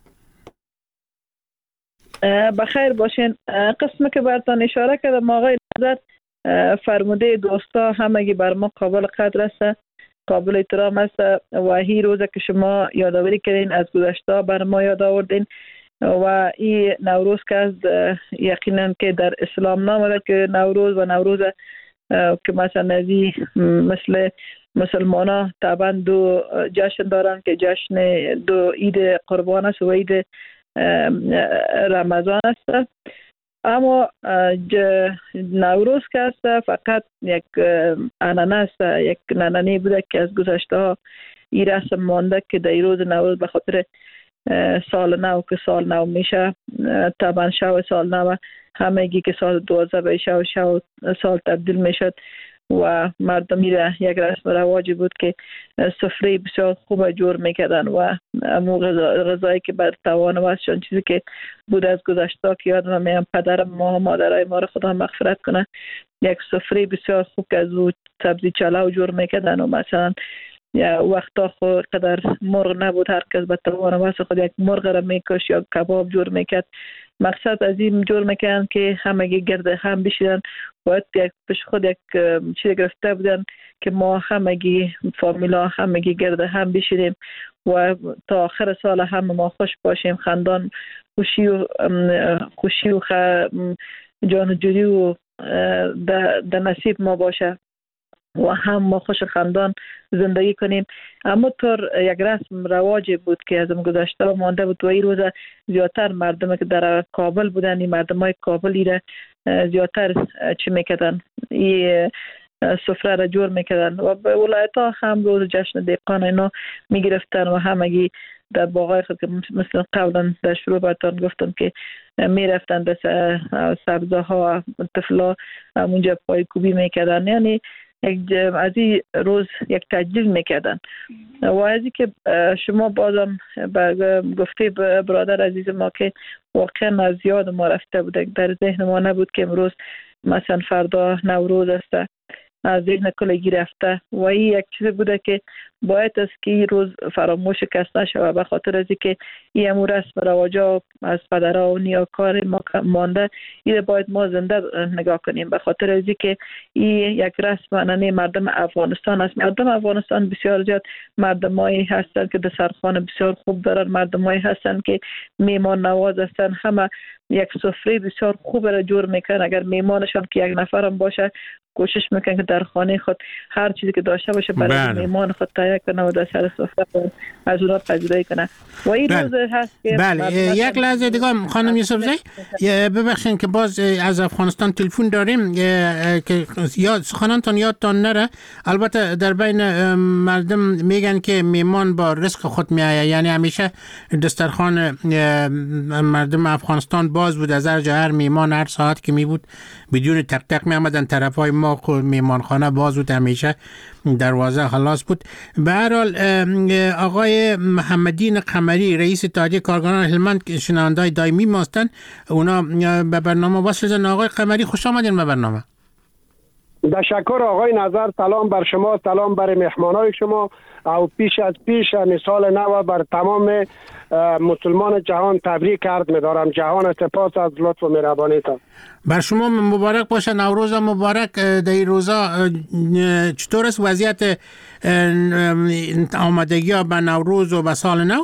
بخیر باشین. قسمی که براتون اشاره کردم آقای نظر فرموده دوستا همگی بر ما قابل قدر است، قابل احترام است و هی روزه که شما یادآوری کردین از گذشته بر ما یاد آوردین و این نوروز که از یقینا که در اسلام نامده که نوروز و نوروز که مثلا نزی مثل مسلمان ها طبعا دو جشن دارن که جشن دو عید قربان است و عید رمضان است. اما نوروز که است فقط یک عنعنه است، یک نننی بوده که از گذشته ها این رسم مانده که در روز نوروز به خاطر سال نو که سال نو میشه طبعا شو سال نو همگی که سال دوازده به شو شو سال تبدیل میشد و مردم میره یک رسم رواجی بود که سفره بسیار خوب جور میکردن و امو غذایی که بر توان واسشان چیزی که بود از گذشته که یادم میام پدر ما مادرای ما رو خدا مغفرت کنه یک سفره بسیار خوب که از او سبزی چلاو جور میکردن و مثلا یا وقتا خود قدر مرغ نبود هر کس به توان واسه خود یک مرغ را میکش یا کباب جور میکرد. مقصد از این جور میکنن که همگی گرد هم بشیدن و یک پیش خود یک چیز گرفته بودن که ما همگی فامیلا همگی گرد هم بشیدیم و تا آخر سال هم ما خوش باشیم، خندان خوشی و خوشی و جان و جوری و در نصیب ما باشه و هم ما خوش خندان زندگی کنیم. اما طور یک رسم رواجی بود که از گذشته مانده بود و این روز زیادتر مردم که در کابل بودن این مردم های کابلی را زیادتر چی میکردن این سفره را جور میکردن و به ولایت ها هم روز جشن دهقان اینا میگرفتن و همگی در باغای خود که مثل قبلا در شروع براتون گفتم که میرفتن به سبزه ها طفلا اونجا پای کوبی میکردن، یعنی از این روز یک تجلیل میکردن. و از این که شما بازم گفته برادر عزیز ما که واقعا از یاد ما رفته بوده، در ذهن ما نبود که امروز مثلا فردا نوروز است، از ذهن کلگی رفته و این یک چیز بوده که باید است که این روز فراموش کس نشود، به خاطر از اینکه این امور رسم و رواجا از پدرها و نیاکار ما مانده، این باید ما زنده نگاه کنیم، به خاطر از اینکه این یک رسم انانه مردم افغانستان است. مردم افغانستان بسیار زیاد مردمایی هستند که دسترخوان بسیار خوب دارن، مردمایی هستند که میمان نواز هستند، همه یک سفره بسیار خوب را جور میکنن. اگر میمانشان که یک نفرم باشه کوشش میکنن که در خانه خود هر چیزی که داشته باشه برای بله. میمان خود تهیه کنه و در سر سفره از اونها پذیرایی کنه. و این بله. روز هست که بله یک لحظه دیگه خانم یوسفزی ببخشید که باز از افغانستان تلفن داریم که یاد سخنانتان یادتان نره. البته در بین مردم میگن که میمان با رزق خود میآید، یعنی همیشه دسترخوان مردم افغانستان باز بود، از هر جا هر میمان هر ساعت که می بود بدون تق تق می آمدن طرف های ما میمانخانه باز بود، همیشه دروازه خلاص بود. به هر حال آقای محمدین قمری رئیس اتحادیه کارگران هلمند که شنونده‌های دائمی ما هستند، اونا به برنامه وصل شدن. آقای قمری خوش آمدین به برنامه. تشکر آقای نظر، سلام بر شما، سلام بر مهمانای شما او پیش از پیش سال نو بر تمام مسلمان جهان تبریک عرض می‌دارم. جهان سپاس از لطف و مهربانیتان. بر شما مبارک باشه، نوروز مبارک. در این روزا چطور است وضعیت آمادگی به نوروز و به سال نو؟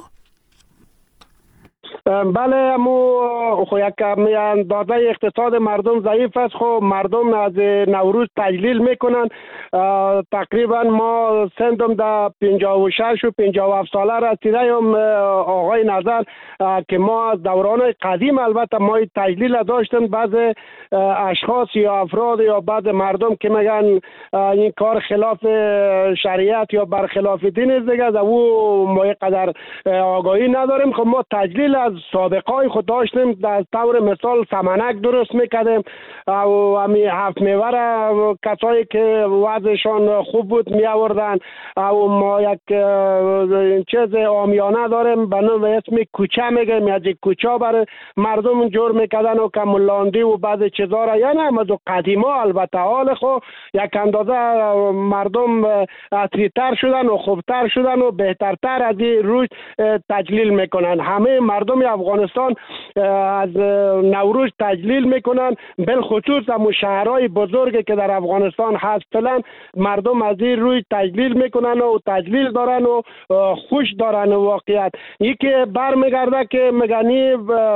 بله امو خو یک اندازه اقتصاد مردم ضعیف است، خو مردم از نوروز تجلیل میکنن. تقریبا ما سندم در پنجاه و شش و پنجاه و هفت ساله رسیدیم آقای نظر که ما از دوران قدیم البته ما تجلیل داشتیم. بعض اشخاص یا افراد یا بعض مردم که میگن این کار خلاف شریعت یا برخلاف دین است دیگه، او ما قدر آگاهی نداریم. خب ما تجلیل از سابقای خود داشتیم، در طور مثال سمنک درست میکردیم و همی هفت میوه را کسایی که وضعشان خوب بود می آوردن. و ما یک چیز عامیانه داریم به نام اسم کوچه میگیم، از کوچه برای مردم جور میکردن و کمولاندی و بعض چیزا را، یعنی از قدیما البته حال خو یک اندازه مردم اصلی‌تر شدن و خوبتر شدن و بهترتر از این روز تجلیل میکنن. همه مردم افغانستان از نوروز تجلیل میکنن، بالخصوص هم شهرهای بزرگی که در افغانستان هست فعلا مردم از این روی تجلیل میکنن و تجلیل دارن و خوش دارن. واقعیت یکی برمیگرده که مگنی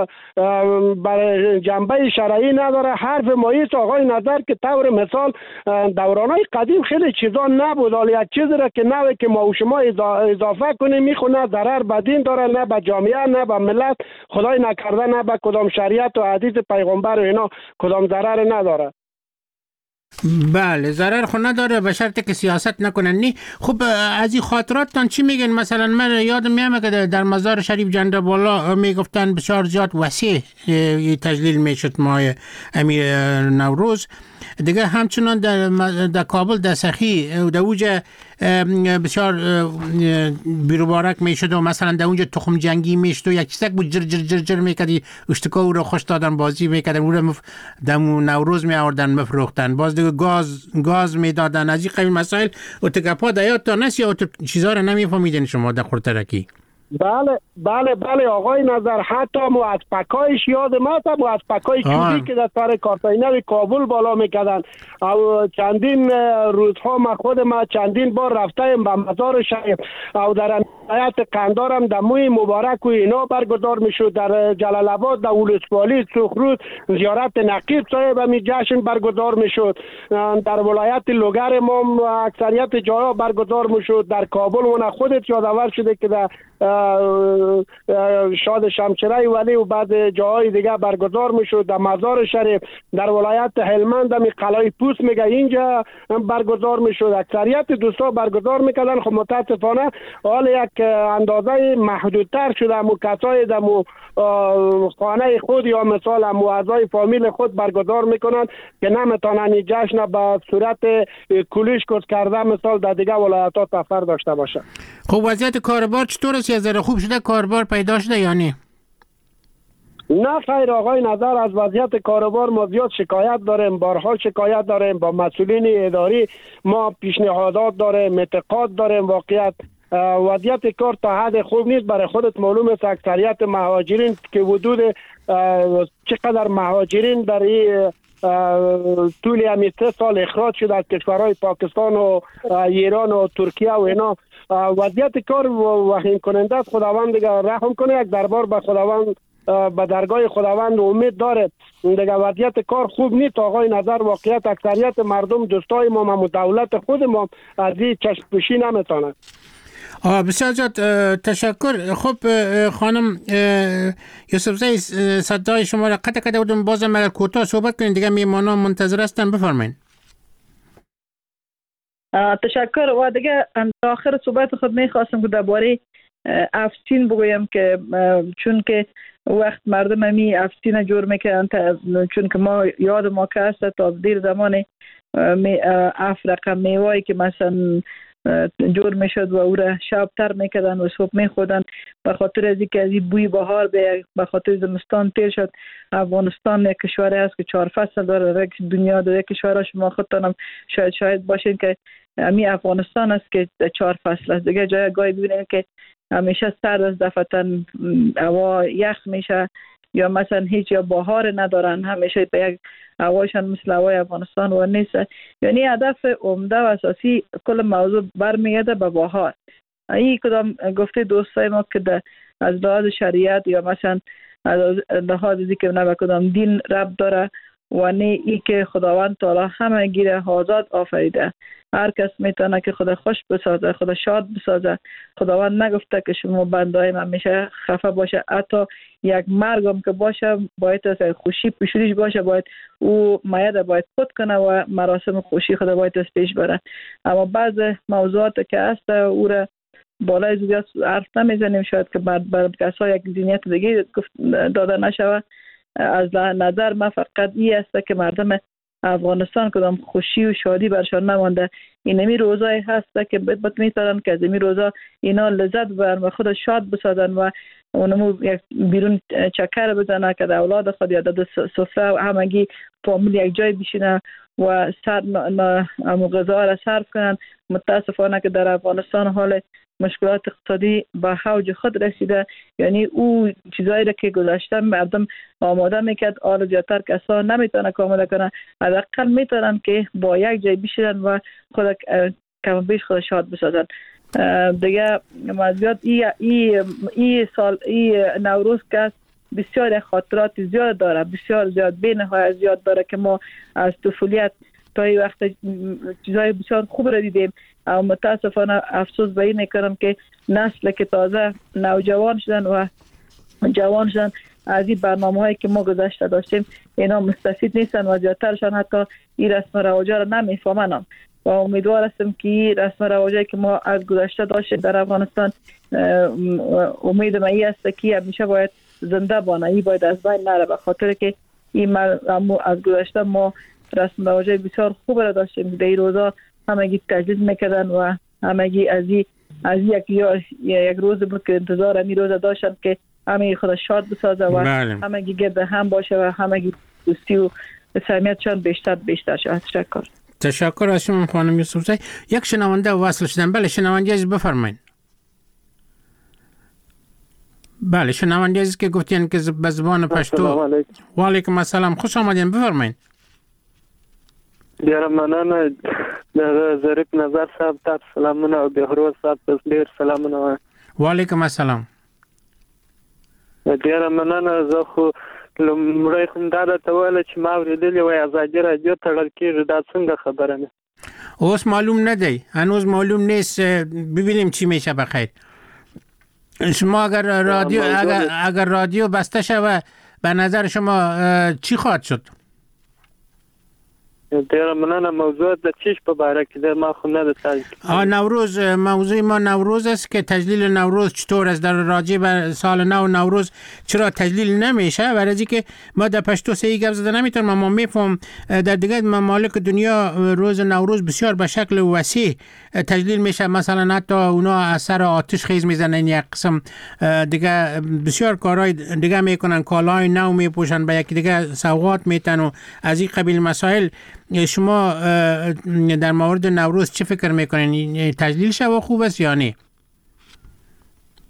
برای جنبه شرعی نداره. حرف ماییست آقای نظر که طور مثال دورانهای قدیم خیلی چیزا نبود، ولی یک چیزی را که نوی که ما و شما اضافه کنیم میخونه ضرر به دین داره، نه به جامعه نه به ملت، خدای نکرده نه به کدام شریعت و حدیث پیغمبر و اینا کدام ضرر نداره. بله ضرر خود نداره به شرطی که سیاست نکنن. نی خب از این خاطراتتان چی میگن؟ مثلا من یادم میامه که در مزار شریف جنده بالا میگفتن بسیار زیاد وسیع تجلیل میشد ماه امیر نوروز دیگه. همچنان در, در کابل در سخی در اونجا بسیار بیروبارک میشد و مثلا در اونجا تخم جنگی میشد و یک چیزک بود جر جر جر جر میکردی اشتکا او رو خوش دادن بازی میکردن، او رو مف... در نوروز میآوردن مفروختن، باز دیگه گاز گاز میدادن. از این قبیل مسائل و تگپا دیاد تا نست یا چیزا رو نمیفهمیدین شما در خورترکی؟ بله بله بله آقای نظر، حتی مو از پکایش یاد ما تا مو از پکای چوبی که در سر کارتاینه کابل بالا میکردن. او چندین روزها ما خود ما چندین بار رفتیم به مزار شریف او در ولایت قندارم در موی مبارک و اینا برگزار میشد. در جلال آباد در ولسوالی سخرود زیارت نقیب صاحب می جشن برگزار میشد. در ولایت لوگر ما اکثریت جاها برگزار میشد. در کابل اون خودت یادآور شده که در شاد شمشیره ولی و بعد جاهای دیگه برگزار میشد. در مزار شریف در ولایت هلمند می قلعه پوست میگه اینجا برگزار میشد. اکثریت دوستا برگزار میکردن. خب متاسفانه حال یک اندازه محدودتر شده. مو کسای در مو خانه خود یا مثلا مو اعضای فامیل خود برگزار میکنن که نمیتونن این جشن به صورت کلیش کس کرده مثال در دیگه ولایت ها سفر داشته باشه. خب وضعیت کاربار چطور است؟ یه ذره خوب شده؟ کاربار پیدا شده یا نه؟ نه خیر آقای نظر، از وضعیت کاروبار ما زیاد شکایت داریم، بارها شکایت داریم. با مسئولین اداری ما پیشنهادات داریم، اعتقاد داریم. واقعیت وضعیت کار تا حد خوب نیست. برای خودت معلوم است اکثریت مهاجرین که حدود چقدر مهاجرین در این طول همین سه سال اخراج شده از کشورهای پاکستان و ایران و ترکیه و اینا، وضعیت کار وخیم کننده است. خداوند دیگه رحم کنه، یک دربار به خداوند به درگاه خداوند امید داره. دیگه وضعیت کار خوب نیست آقای نظر. واقعیت اکثریت مردم دوستای ما و دولت خود ما از این چشم پوشی نمیتونن. بسیار زیاد تشکر. خب خانم یوسفزئی صدای شما را قطع کرده بودم، بازم اگر کوتاه صحبت کنید دیگه میمانان منتظر هستن، بفرمایید. تشکر. و دیگه آخر صحبت خود میخواستم که درباره افسین بگویم که چون که وقت مردم همی افسین جور میکنن، چون که ما یاد ما که هست تا دیر زمان افرق میوایی که مثلا جور میشد و او را شب تر میکردن و صبح میخودن به خاطر از اینکه از این بوی بهار به خاطر زمستان تیر شد. افغانستان یک کشور است که چهار فصل داره. دنیا داره کشورها شما خودتانم شاید شاید باشین که همین افغانستان است که چهار فصل است. دیگه جای گاهی ببینید که همیشه سرد است، دفعتاً هوا یخ میشه یا مثلا هیچ یا بهار ندارن، همیشه به یک هواشان مثل هوای افغانستان و نیست. یعنی هدف عمده و اساسی کل موضوع برمیگرده به بهار. این کدام گفته دوستای ما که از لحاظ شریعت یا مثلا از لحاظ که نه به کدام دین ربط داره و نه ای که خداوند تعالی همه گیره آزاد آفریده. هر کس میتونه که خدا خوش بسازه، خدا شاد بسازه. خداوند نگفته که شما بندهای من میشه خفه باشه، حتی یک مرگم که باشه باید از خوشی پیشونیش باشه، باید او میاد باید خود کنه و مراسم خوشی خدا باید از پیش بره. اما بعض موضوعات که هست او را بالای زیاد حرف نمیزنیم، شاید که بر کسا یک ذهنیت دیگه داده نشوه. از نظر من فقط این است که مردم افغانستان کدام خوشی و شادی برشان نمانده. اینمی روزای هست که بت میتونن که از این روزا اینا لذت ببرن و خود شاد بسازن و اونمو یک بیرون چکر بزنن که در اولاد خود یا در سفره و همگی فامیل یک جای بشینن و سر امو غذا را صرف کنن. متاسفانه که در افغانستان حال مشکلات اقتصادی به اوج خود رسیده. یعنی او چیزایی را که گذاشته مردم آماده میکرد حالا زیادتر کسا نمیتونه که آماده کنن، حداقل میتونن که با یک جای بشینن و خود کم بیش خود شاد بسازن. دیگه مزیاد ای, ای, ای سال ای نوروز که بسیار خاطرات زیاد داره، بسیار زیاد بین های زیاد داره که ما از طفولیت تا این وقت چیزای بسیار خوب را دیدیم. اما متاسفانه افسوس به این میکنم که نسل که تازه نوجوان شدن و جوان شدن از این برنامه هایی که ما گذاشته داشتیم اینا مستفید نیستن و زیادترشان حتی این رسم و رواجا را نمیفهمن. و امیدوار هستم که این رسم و رواجایی که ما از گذشته داشتیم در افغانستان، امید من این است که همیشه باید زنده بانه، این باید از بین نره، به خاطر که این از گذشته ما رسم و رواجای بسیار خوب را داشتیم. در این روزا همگی تجدید میکردن و همگی از این از یک یک روز بود که انتظار این روز داشتن که همگی خدا شاد بسازه و همگی گرد هم باشه و همگی دوستی و صمیمیتشان بیشتر بیشتر شد. تشکر. تشکر از شما خانم یوسفزئی. یک شنونده وصل شدن. بله شنونده عزیز بفرمایید. بله شنونده عزیز که گفتین که به زبان پشتو. و علیکم السلام، خوش آمدین، بفرمایید. ډیره مننه د ظریف نظر صاحب ته سلامونه او بهروز صاحب ته ډیر سلامونه. وعلیکم السلام. ډیره مننه. زه خو لومړی خو دا درته ویل چې ما اورېدلې وای ازادي راډیو تړل کېږي، دا څنګه خبره نه؟ اوس معلوم نه دی، هنوز معلوم نیست، ببینیم چی میشه. بخیر شما اگر رادیو اگر اگر رادیو بسته شود به نظر شما چی خواهد شد؟ ډیره مننه. موضوع د چیش په باره کې د ما خو نه د تجلیل نوروز، موضوع ما نوروز است که تجلیل نوروز چطور است در راجع به سال نو نوروز چرا تجلیل نمیشه؟ برای که ما در پشتو سه گپ زده نمیتونم، ما میفهم در دیگه ممالک دنیا روز نوروز بسیار به شکل وسیع تجلیل میشه. مثلا حتی اونا از سر آتش خیز میزنن، یک قسم دیگه بسیار کارهای دیگه میکنن، کالای نو میپوشن، به یکی دیگه سوغات میتن و از این قبیل مسائل. شما در مورد نوروز چه فکر میکنین؟ تجلیل شو خوب است یا نه؟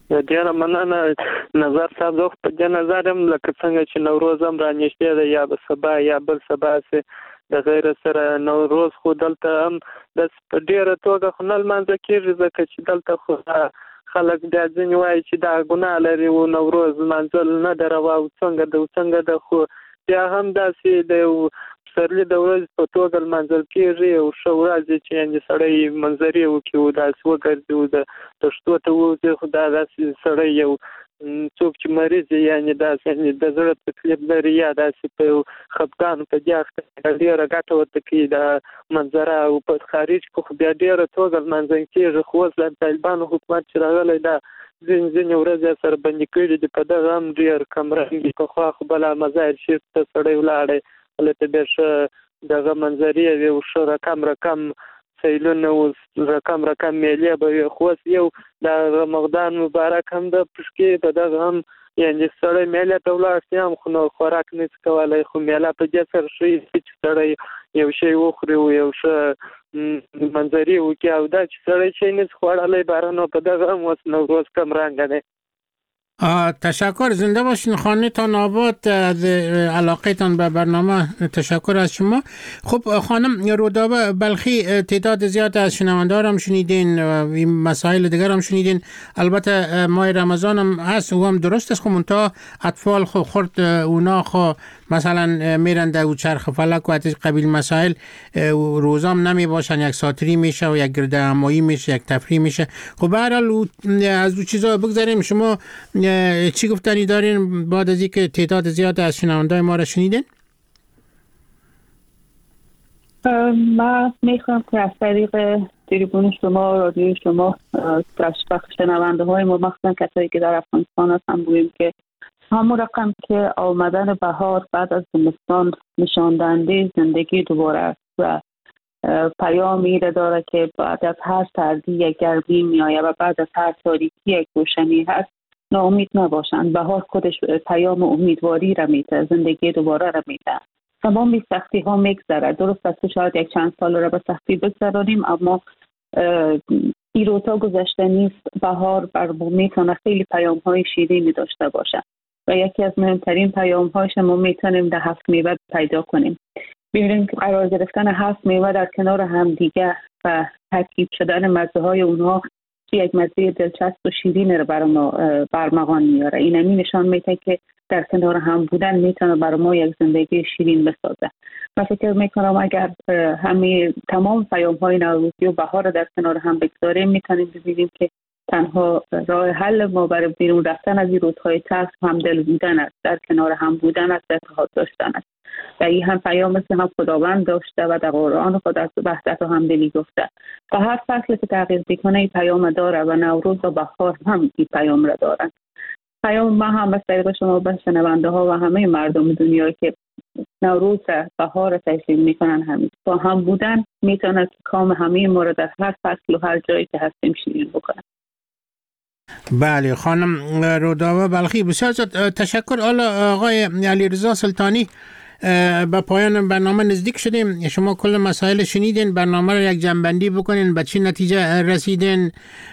ډیره مننه نظر صاحب. زه په دې نظر هم لکه څنګه چې نوروز هم را نږدې دی یا به سبا یا بل سبا سي د غیر سره نوروز خو دلته هم د ډیره توګه خو نه لمانځل کېږي ځکه چې دلته خو خلک بیا ځینې وایي چې دا ګناه لري او نوروز لمانځل نه ده روا او څنګه ده او څنګه ده، خو بیا هم داسې د یو پسرلي د ورځې په توګه لمانځل کېږي او ښه ورځ چې یعنې سړی منظرې وکړي او داسې وګرځي او د دښتو ته ووځي، خو دا داسې سړی یو څوک چې مریض یعنې داسې د زړه تکلیف لري یا داسې په یو خفګان په دې اخته ډېره ګټه ورته کوي دا منظره، او په خارج کې خو بیا ډېره توګه لمانځل کېږي. خو اوس د طالبانو حکومت چې راغلی دا ځینې ځینې ورځې سره بندي کړي دي، په دغه هم ډېر کمرنګ پخوا خو بله مزار شریف ته سړی ولاړی هلته بیا ښه دغه منظرې وي او ښه رقم رقم سیلونه او رقم رقم میلې به وي، خو اوس یو د رمضان مبارک هم د پشکې په دغه هم یعنې سړی میلې ته ولاړ شي هم خو نو خوراک نه شي کولی، خو میله په دې سره ښه چې سړی یو شی وخوري او یو ښه منظرې وکړي او دا چې سړی شی نه شي خوړلی باره نو په دغه هم اوس نوروز کمرنګه دی. تشکر، زنده باشین. خانه تان آباد، از علاقه تان به برنامه تشکر از شما. خب خانم رودابه بلخی، تعداد زیاد از شنوندار هم شنیدین و این مسائل دیگر هم شنیدین. البته ماه رمضان هم هست و هم درست است، خب منتها اطفال خو خورد اونا خو مثلا میرن در چرخ فلک و از قبیل مسائل روزام نمی باشن، یک ساتری میشه و یک گرده همایی میشه، یک تفریح میشه. خب به هر حال از اون چیزا بگذاریم. شما چی گفتنی دارین بعد از اینکه تعداد زیاد از شنوندای ما را شنیدین؟ من میخوام که از طریق تریبون شما، رادیو شما، بخش شنونده های ما، مخصوصا کسایی که در افغانستان هستن، بگوییم که همون رقم که آمدن بهار بعد از زمستان نشان دهنده زندگی دوباره است و پیامی را داره که بعد از هر سردی یک گرمی میآید و بعد از هر تاریکی یک روشنی هست. ناامید نباشند. بهار خودش پیام امیدواری را میده، زندگی دوباره را میده. تمام بی سختی ها میگذره. درست است که شاید یک چند سال را به سختی بگذرانیم، اما این روزها گذشته نیست. بهار بر میتونه خیلی پیام های شیرینی داشته باشه و یکی از مهمترین پیام هاش ما میتونیم در هفت میوه پیدا کنیم. ببینیم که قرار گرفتن هفت میوه در کنار همدیگه و ترکیب شدن مزه های اونها یک مزه دلچسب و شیرین رو برای ما برمغان میاره. این همین نشان میده که در کنار هم بودن میتونه برای ما یک زندگی شیرین بسازه. من فکر میکنم اگر همه تمام پیام های نوروزی و بهار رو در کنار هم بگذاریم، میتونیم ببینیم که تنها راه حل ما برای بیرون رفتن از این روزهای تلخ همدل بودن است، در کنار هم بودن است، اتحاد داشتن است. و این هم پیام است که هم خداوند داشته و در قرآن خود از وحدت و همدلی گفته. و هر فصل که تغییر میکنه این پیام داره و نوروز و بهار هم این پیام را دارن. پیام ما هم از طریق شما به شنونده ها و همه مردم دنیا که نوروز و بهار را تشکیل میکنن، همین با هم بودن میتونه که کام همه ما را در هر فصل و هر جایی که هستیم شیرین بکنه. بله خانم رودابه بلخی، بسیار تشکر. حالا آقای علیرضا سلطانی، به پایان برنامه نزدیک شدیم. شما کل مسائل شنیدین، برنامه رو یک جنبندی بکنین، به چی نتیجه رسیدین؟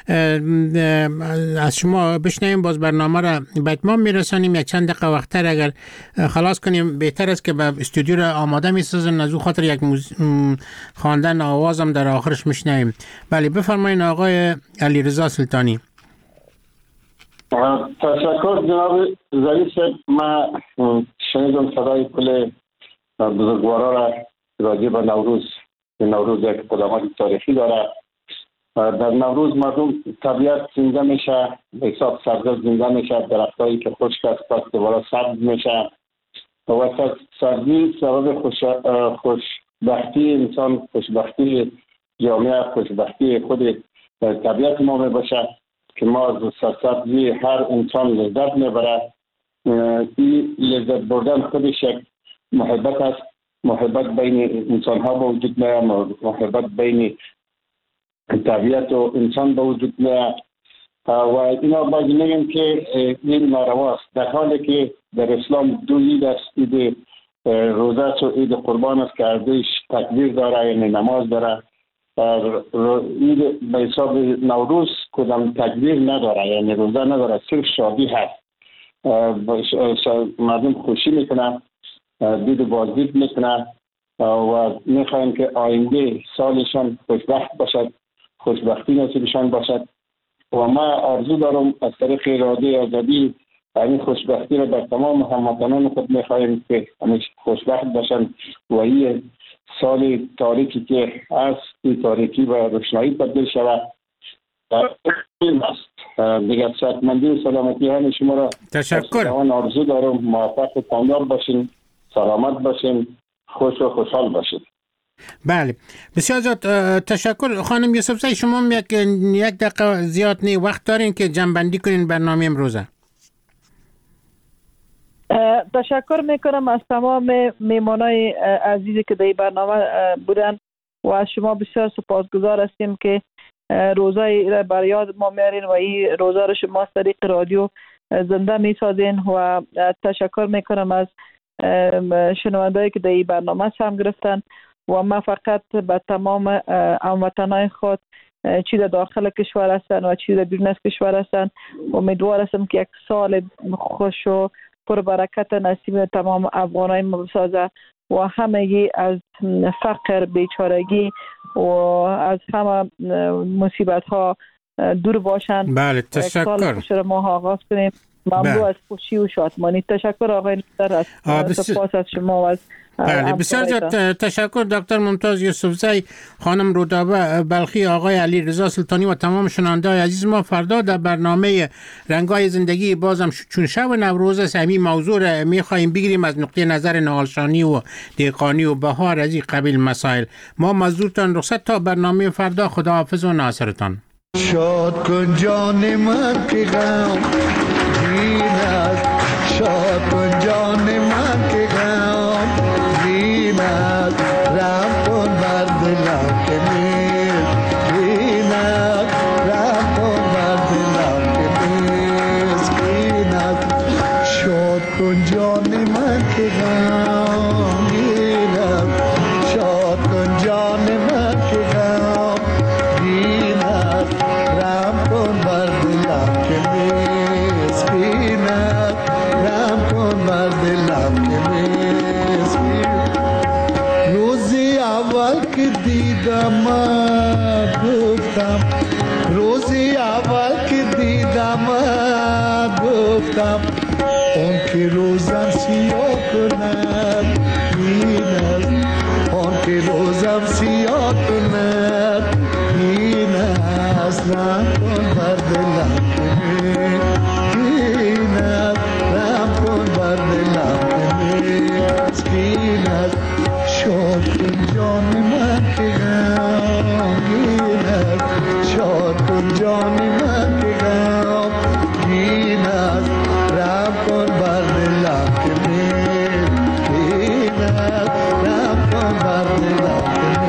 از شما بشنویم، باز برنامه رو به اتمام میرسانیم. یک چند دقیقه وقتر اگر خلاص کنیم بهتر است که به استودیو رو آماده میسازن، از اون خاطر یک موز... خواندن آوازم در آخرش میشنویم. بله بفرمایین آقای علیرضا سلطانی. تشکر جناب ظریف. من شنیدم صدای کل بزرگوارا را راجع به نوروز. نوروز یک قدامت تاریخی داره. در نوروز مردم طبیعت زنده میشه، به حساب سبزه زنده میشه، درختایی که خشک است پس دوباره سبز میشه و سبزی سبب خوش خوشبختی انسان، خوشبختی جامعه، خوشبختی خود طبیعت ما میباشه که ما از سبزی هر انسان لذت میبره. این لذت بردن خودش یک محبت است. محبت بین انسان ها به وجود میاد، محبت بین طبیعت و انسان به وجود میاد و اینا باید میگم که این ناروا است، در حالی که در اسلام دو عید است، عید روزه و عید قربان است که ارزش تکبیر داره، یعنی نماز داره. عید به حساب نوروز کدام تدبیر نداره، یعنی روزه نداره، صرف شادی هست. مردم خوشی میکنن، دید و بازدید میکنن و میخوایم که آینده سالشان خوشبخت باشد، خوشبختی نصیبشان باشد. و ما آرزو دارم از طریق رادیو آزادی این خوشبختی را بر تمام هموطنان خود میخواهیم که همیشه خوشبخت باشند و این سال تاریکی که از این تاریکی و روشنایی تبدیل شود. دیگر صحتمندی و سلامتی همه شما را تشکر. آرزو دارم. موفق و کامیاب باشین، سلامت باشین، خوش و خوشحال باشین. بله بسیار زیاد تشکر. خانم یوسفزئی، شما یک یک دقیقه زیاد نه وقت دارین که جنبندی کنین برنامه امروزه. تشکر میکنم از تمام میمانای عزیزی که در این برنامه بودن و از شما بسیار سپاسگزار هستیم که روزای را بر یاد ما میارین و این روزا را شما از طریق رادیو زنده میسازین. و تشکر میکنم از شنوندهایی که در این برنامه هم گرفتن و ما فقط به تمام هموطنان خود چی در داخل کشور هستن و چی در بیرون از کشور هستن امیدوار هستم که یک سال خوش و پر برکت نصیب تمام افغانای ما بسازه و همگی از فقر، بیچارگی و از همه مصیبت ها دور باشند. بله تشکر. سال خوش را ما آغاز کنیم. ممنون از خوشی و شادمانی. تشکر آقای نصر، از سپاس از شما و از بله بسیار زیاد تشکر دکتر ممتاز یوسفزئی، خانم رودابه بلخی، آقای علی رضا سلطانی و تمام شنونده‌های عزیز ما. فردا در برنامه رنگای زندگی بازم چون شب نوروز است همین موضوع را می‌خوایم بگیریم از نقطه نظر نهالشانی و دهقانی و بهار از این قبیل مسائل. ما مزدورتان رخصت تا برنامه فردا. خداحافظ و ناصرتان. شاد کن جان من که غم دین است، شاد کن جان من که غم دین است، رحم کن بر دلم که مسکین است، رحم کن بر دلم که مسکین است. شاد کن جان من که غم دین است، شاد کن جان من که غم دین است، رحم کن بر دلم که مسکین است، رحم کن بر دلم که مسکین. روزی اول که دیدم گفتم، روزی اول که دیدم گفتم اون که روزم سیاه کند این است، اون که روزم سیاه کند این است، رحم کن بر دلم که مسکین است، رحم کن بر دلم که مسکین است. شاد کن جان من که غمگین است، شاد کن جان من که غمگین است، رحم کن بر دلم که مسکین است، رحم کن بر دلم که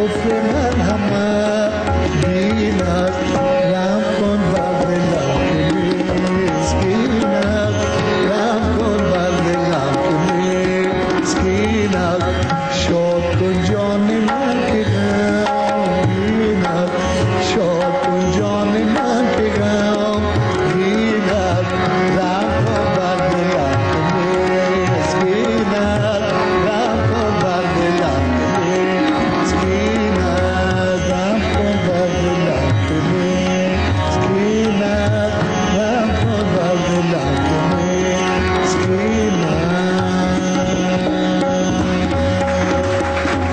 خوف